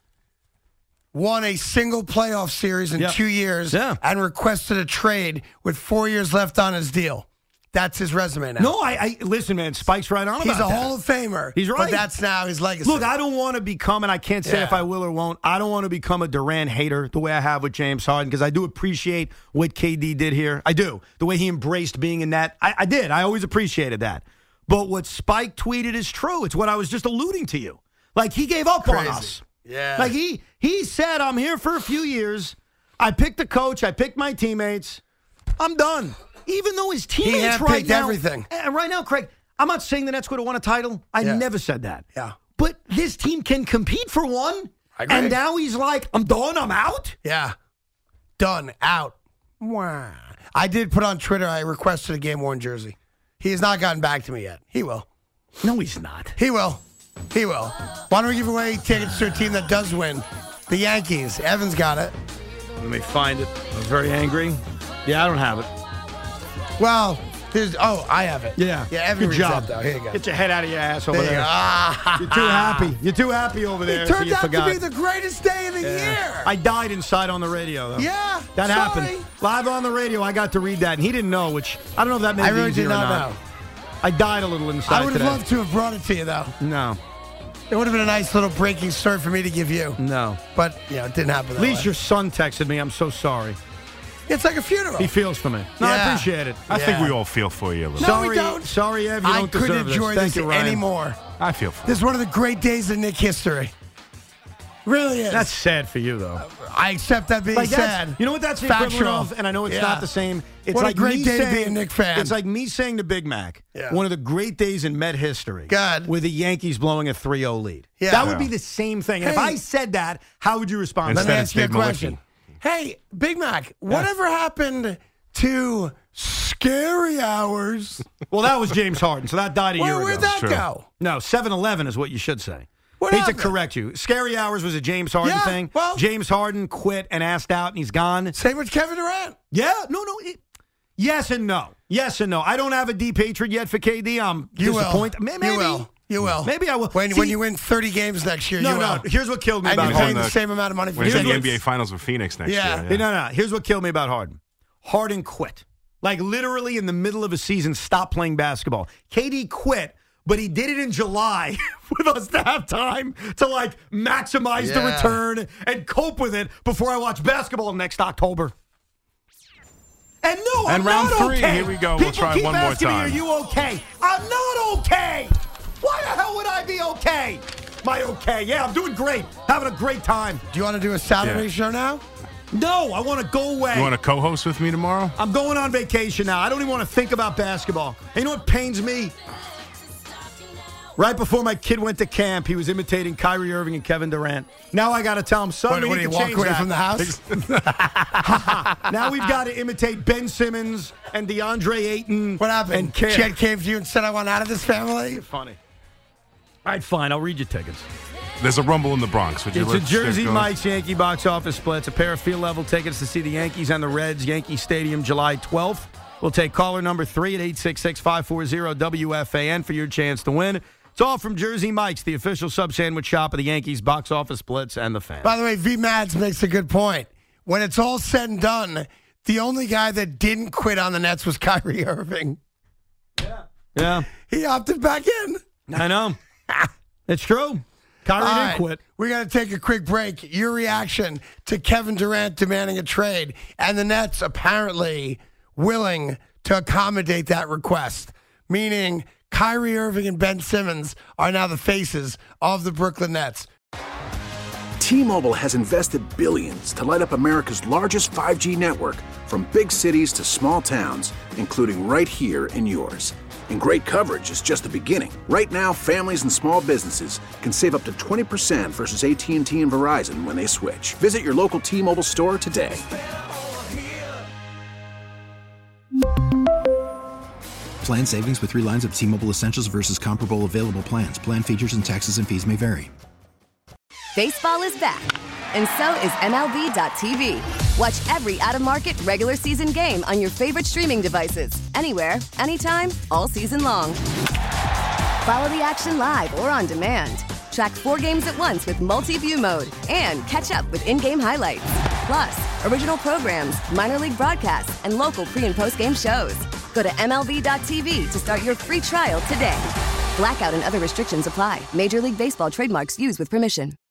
Won a single playoff series in Yep. two years Yeah. and requested a trade with four years left on his deal. That's his resume now. No, I, I listen, man. Spike's right on He's about a that. Hall of Famer. He's right. But that's now his legacy. Look, I don't want to become, and I can't say Yeah. if I will or won't, I don't want to become a Durant hater the way I have with James Harden because I do appreciate what K D did here. I do. The way he embraced being in that. I, I did. I always appreciated that. But what Spike tweeted is true. It's what I was just alluding to you. Like, he gave up Crazy. on us. Yeah. Like, he, he said, I'm here for a few years. I picked the coach. I picked my teammates. I'm done. Even though his He teammates handpicked right now, everything. And right now, Craig, I'm not saying the Nets would have won a title. I Yeah. never said that. Yeah. But this team can compete for one. I agree. And now he's like, I'm done. I'm out. Yeah. Done. Out. Wow. I did put on Twitter, I requested a game worn jersey. He has not gotten back to me yet. He will. No, he's not. He will. He will. Why don't we give away tickets to a team that does win? The Yankees. Evan's got it. Let me find it. I was very angry. Yeah, I don't have it. Well, there's. Oh, I have it. Yeah. Yeah, Evan Good reads job. that, though. Here you go. Get your head out of your ass over There you there. go. Ah. You're too happy. You're too happy over there. It so turned you out forgot. to be the greatest day of the Yeah. year. I died inside on the radio, though. Yeah, That sorry. happened. Live on the radio, I got to read that, and he didn't know, which I don't know if that made I it really easier did or not not. know. I died a little inside I would have today. loved to have brought it to you, though. No. It would have been a nice little breaking story for me to give you. No. But, you know, it didn't happen that At least way. your son texted me, I'm so sorry. It's like a funeral. He feels for me. No, I Yeah. appreciate it. I think Yeah. we all feel for you a little. No, sorry, we don't. Sorry, Ev, you I don't couldn't deserve this. enjoy Thank this you, Ryan. anymore. I feel for This is one of the great days in Nick history. Really is. That's sad for you, though. I accept that being Like that's, sad. you know what that's the equivalent Factual. of? And I know it's Yeah. not the same. It's What a like great me day to saying, be a Knick fan. It's like me saying to Big Mac, Yeah. one of the great days in Met history. God. With the Yankees blowing a three oh lead. Yeah. That would Yeah. be the same thing. And if Hey. I said that, how would you respond? Let to me Instead, that? it's ask you a Dave question. Malikian. Hey, Big Mac, whatever happened to Scary Hours? Well, that was James Harden, so that died a year Where, where'd ago. that True. go? No, seven eleven is what you should say. What Hate to happened? correct you. Scary Hours was a James Harden Yeah, thing. well- James Harden quit and asked out, and he's gone. Same with Kevin Durant. Yeah, no, no. It, yes and no. Yes and no. I don't have a deep hatred yet for K D. I'm You will. disappointed. May- Maybe. You will. You will. Maybe I will. When, See- when you win thirty games next year, No, you no. will. Here's what killed me And about you're paying Harden. the same amount of money for When he's in the Here's N B A what's- Finals with Phoenix next Yeah. year. No, no. Here's what killed me about Harden. Harden quit. Like literally in the middle of a season, stopped playing basketball. K D quit, but he did it in July with us to have time to like maximize the Yeah. return and cope with it before I watch basketball next October. And no, I'm And round not three, okay. here we go. We'll People try keep one more asking me, time. are you okay? I'm not okay. Why the hell would I be okay? Am I okay? Yeah, I'm doing great. Having a great time. Do you want to do a Saturday Yeah. show now? No, I want to go away. You want to co-host with me tomorrow? I'm going on vacation now. I don't even want to think about basketball. And you know what pains me? Right before my kid went to camp, he was imitating Kyrie Irving and Kevin Durant. Now I got to tell him, son, What, we what, need did to he walk change away that. from the house? Now we've got to imitate Ben Simmons and DeAndre Ayton. What happened? And Cam. Chet came to you and said, I want out of this family? Funny. All right, fine. I'll read your tickets. There's a rumble in the Bronx. Would you It's a let's get Jersey going? Mike's Yankee box office splits. A pair of field-level tickets to see the Yankees and the Reds. Yankee Stadium, July twelfth. We'll take caller number three at eight six six, five four zero, W F A N for your chance to win. It's all from Jersey Mike's, the official sub-sandwich shop of the Yankees box office splits and the fans. By the way, V. Mads makes a good point. When it's all said and done, the only guy that didn't quit on the Nets was Kyrie Irving. Yeah. He opted back in. I know. It's true. Kyrie All didn't right, quit. We got to take a quick break. Your reaction to Kevin Durant demanding a trade and the Nets apparently willing to accommodate that request, meaning Kyrie Irving and Ben Simmons are now the faces of the Brooklyn Nets. T-Mobile has invested billions to light up America's largest five G network, from big cities to small towns, including right here in yours. And great coverage is just the beginning. Right now, families and small businesses can save up to twenty percent versus A T and T and Verizon when they switch. Visit your local T-Mobile store today. Plan savings with three lines of T-Mobile Essentials versus comparable available plans. Plan features and taxes and fees may vary. Baseball is back, and so is M L B dot T V. Watch every out-of-market regular season game on your favorite streaming devices, anywhere, anytime, all season long. Follow the action live or on demand. Track four games at once with multi-view mode and catch up with in-game highlights. Plus, original programs, minor league broadcasts, and local pre- and post-game shows. Go to M L B dot T V to start your free trial today. Blackout and other restrictions apply. Major League Baseball trademarks used with permission.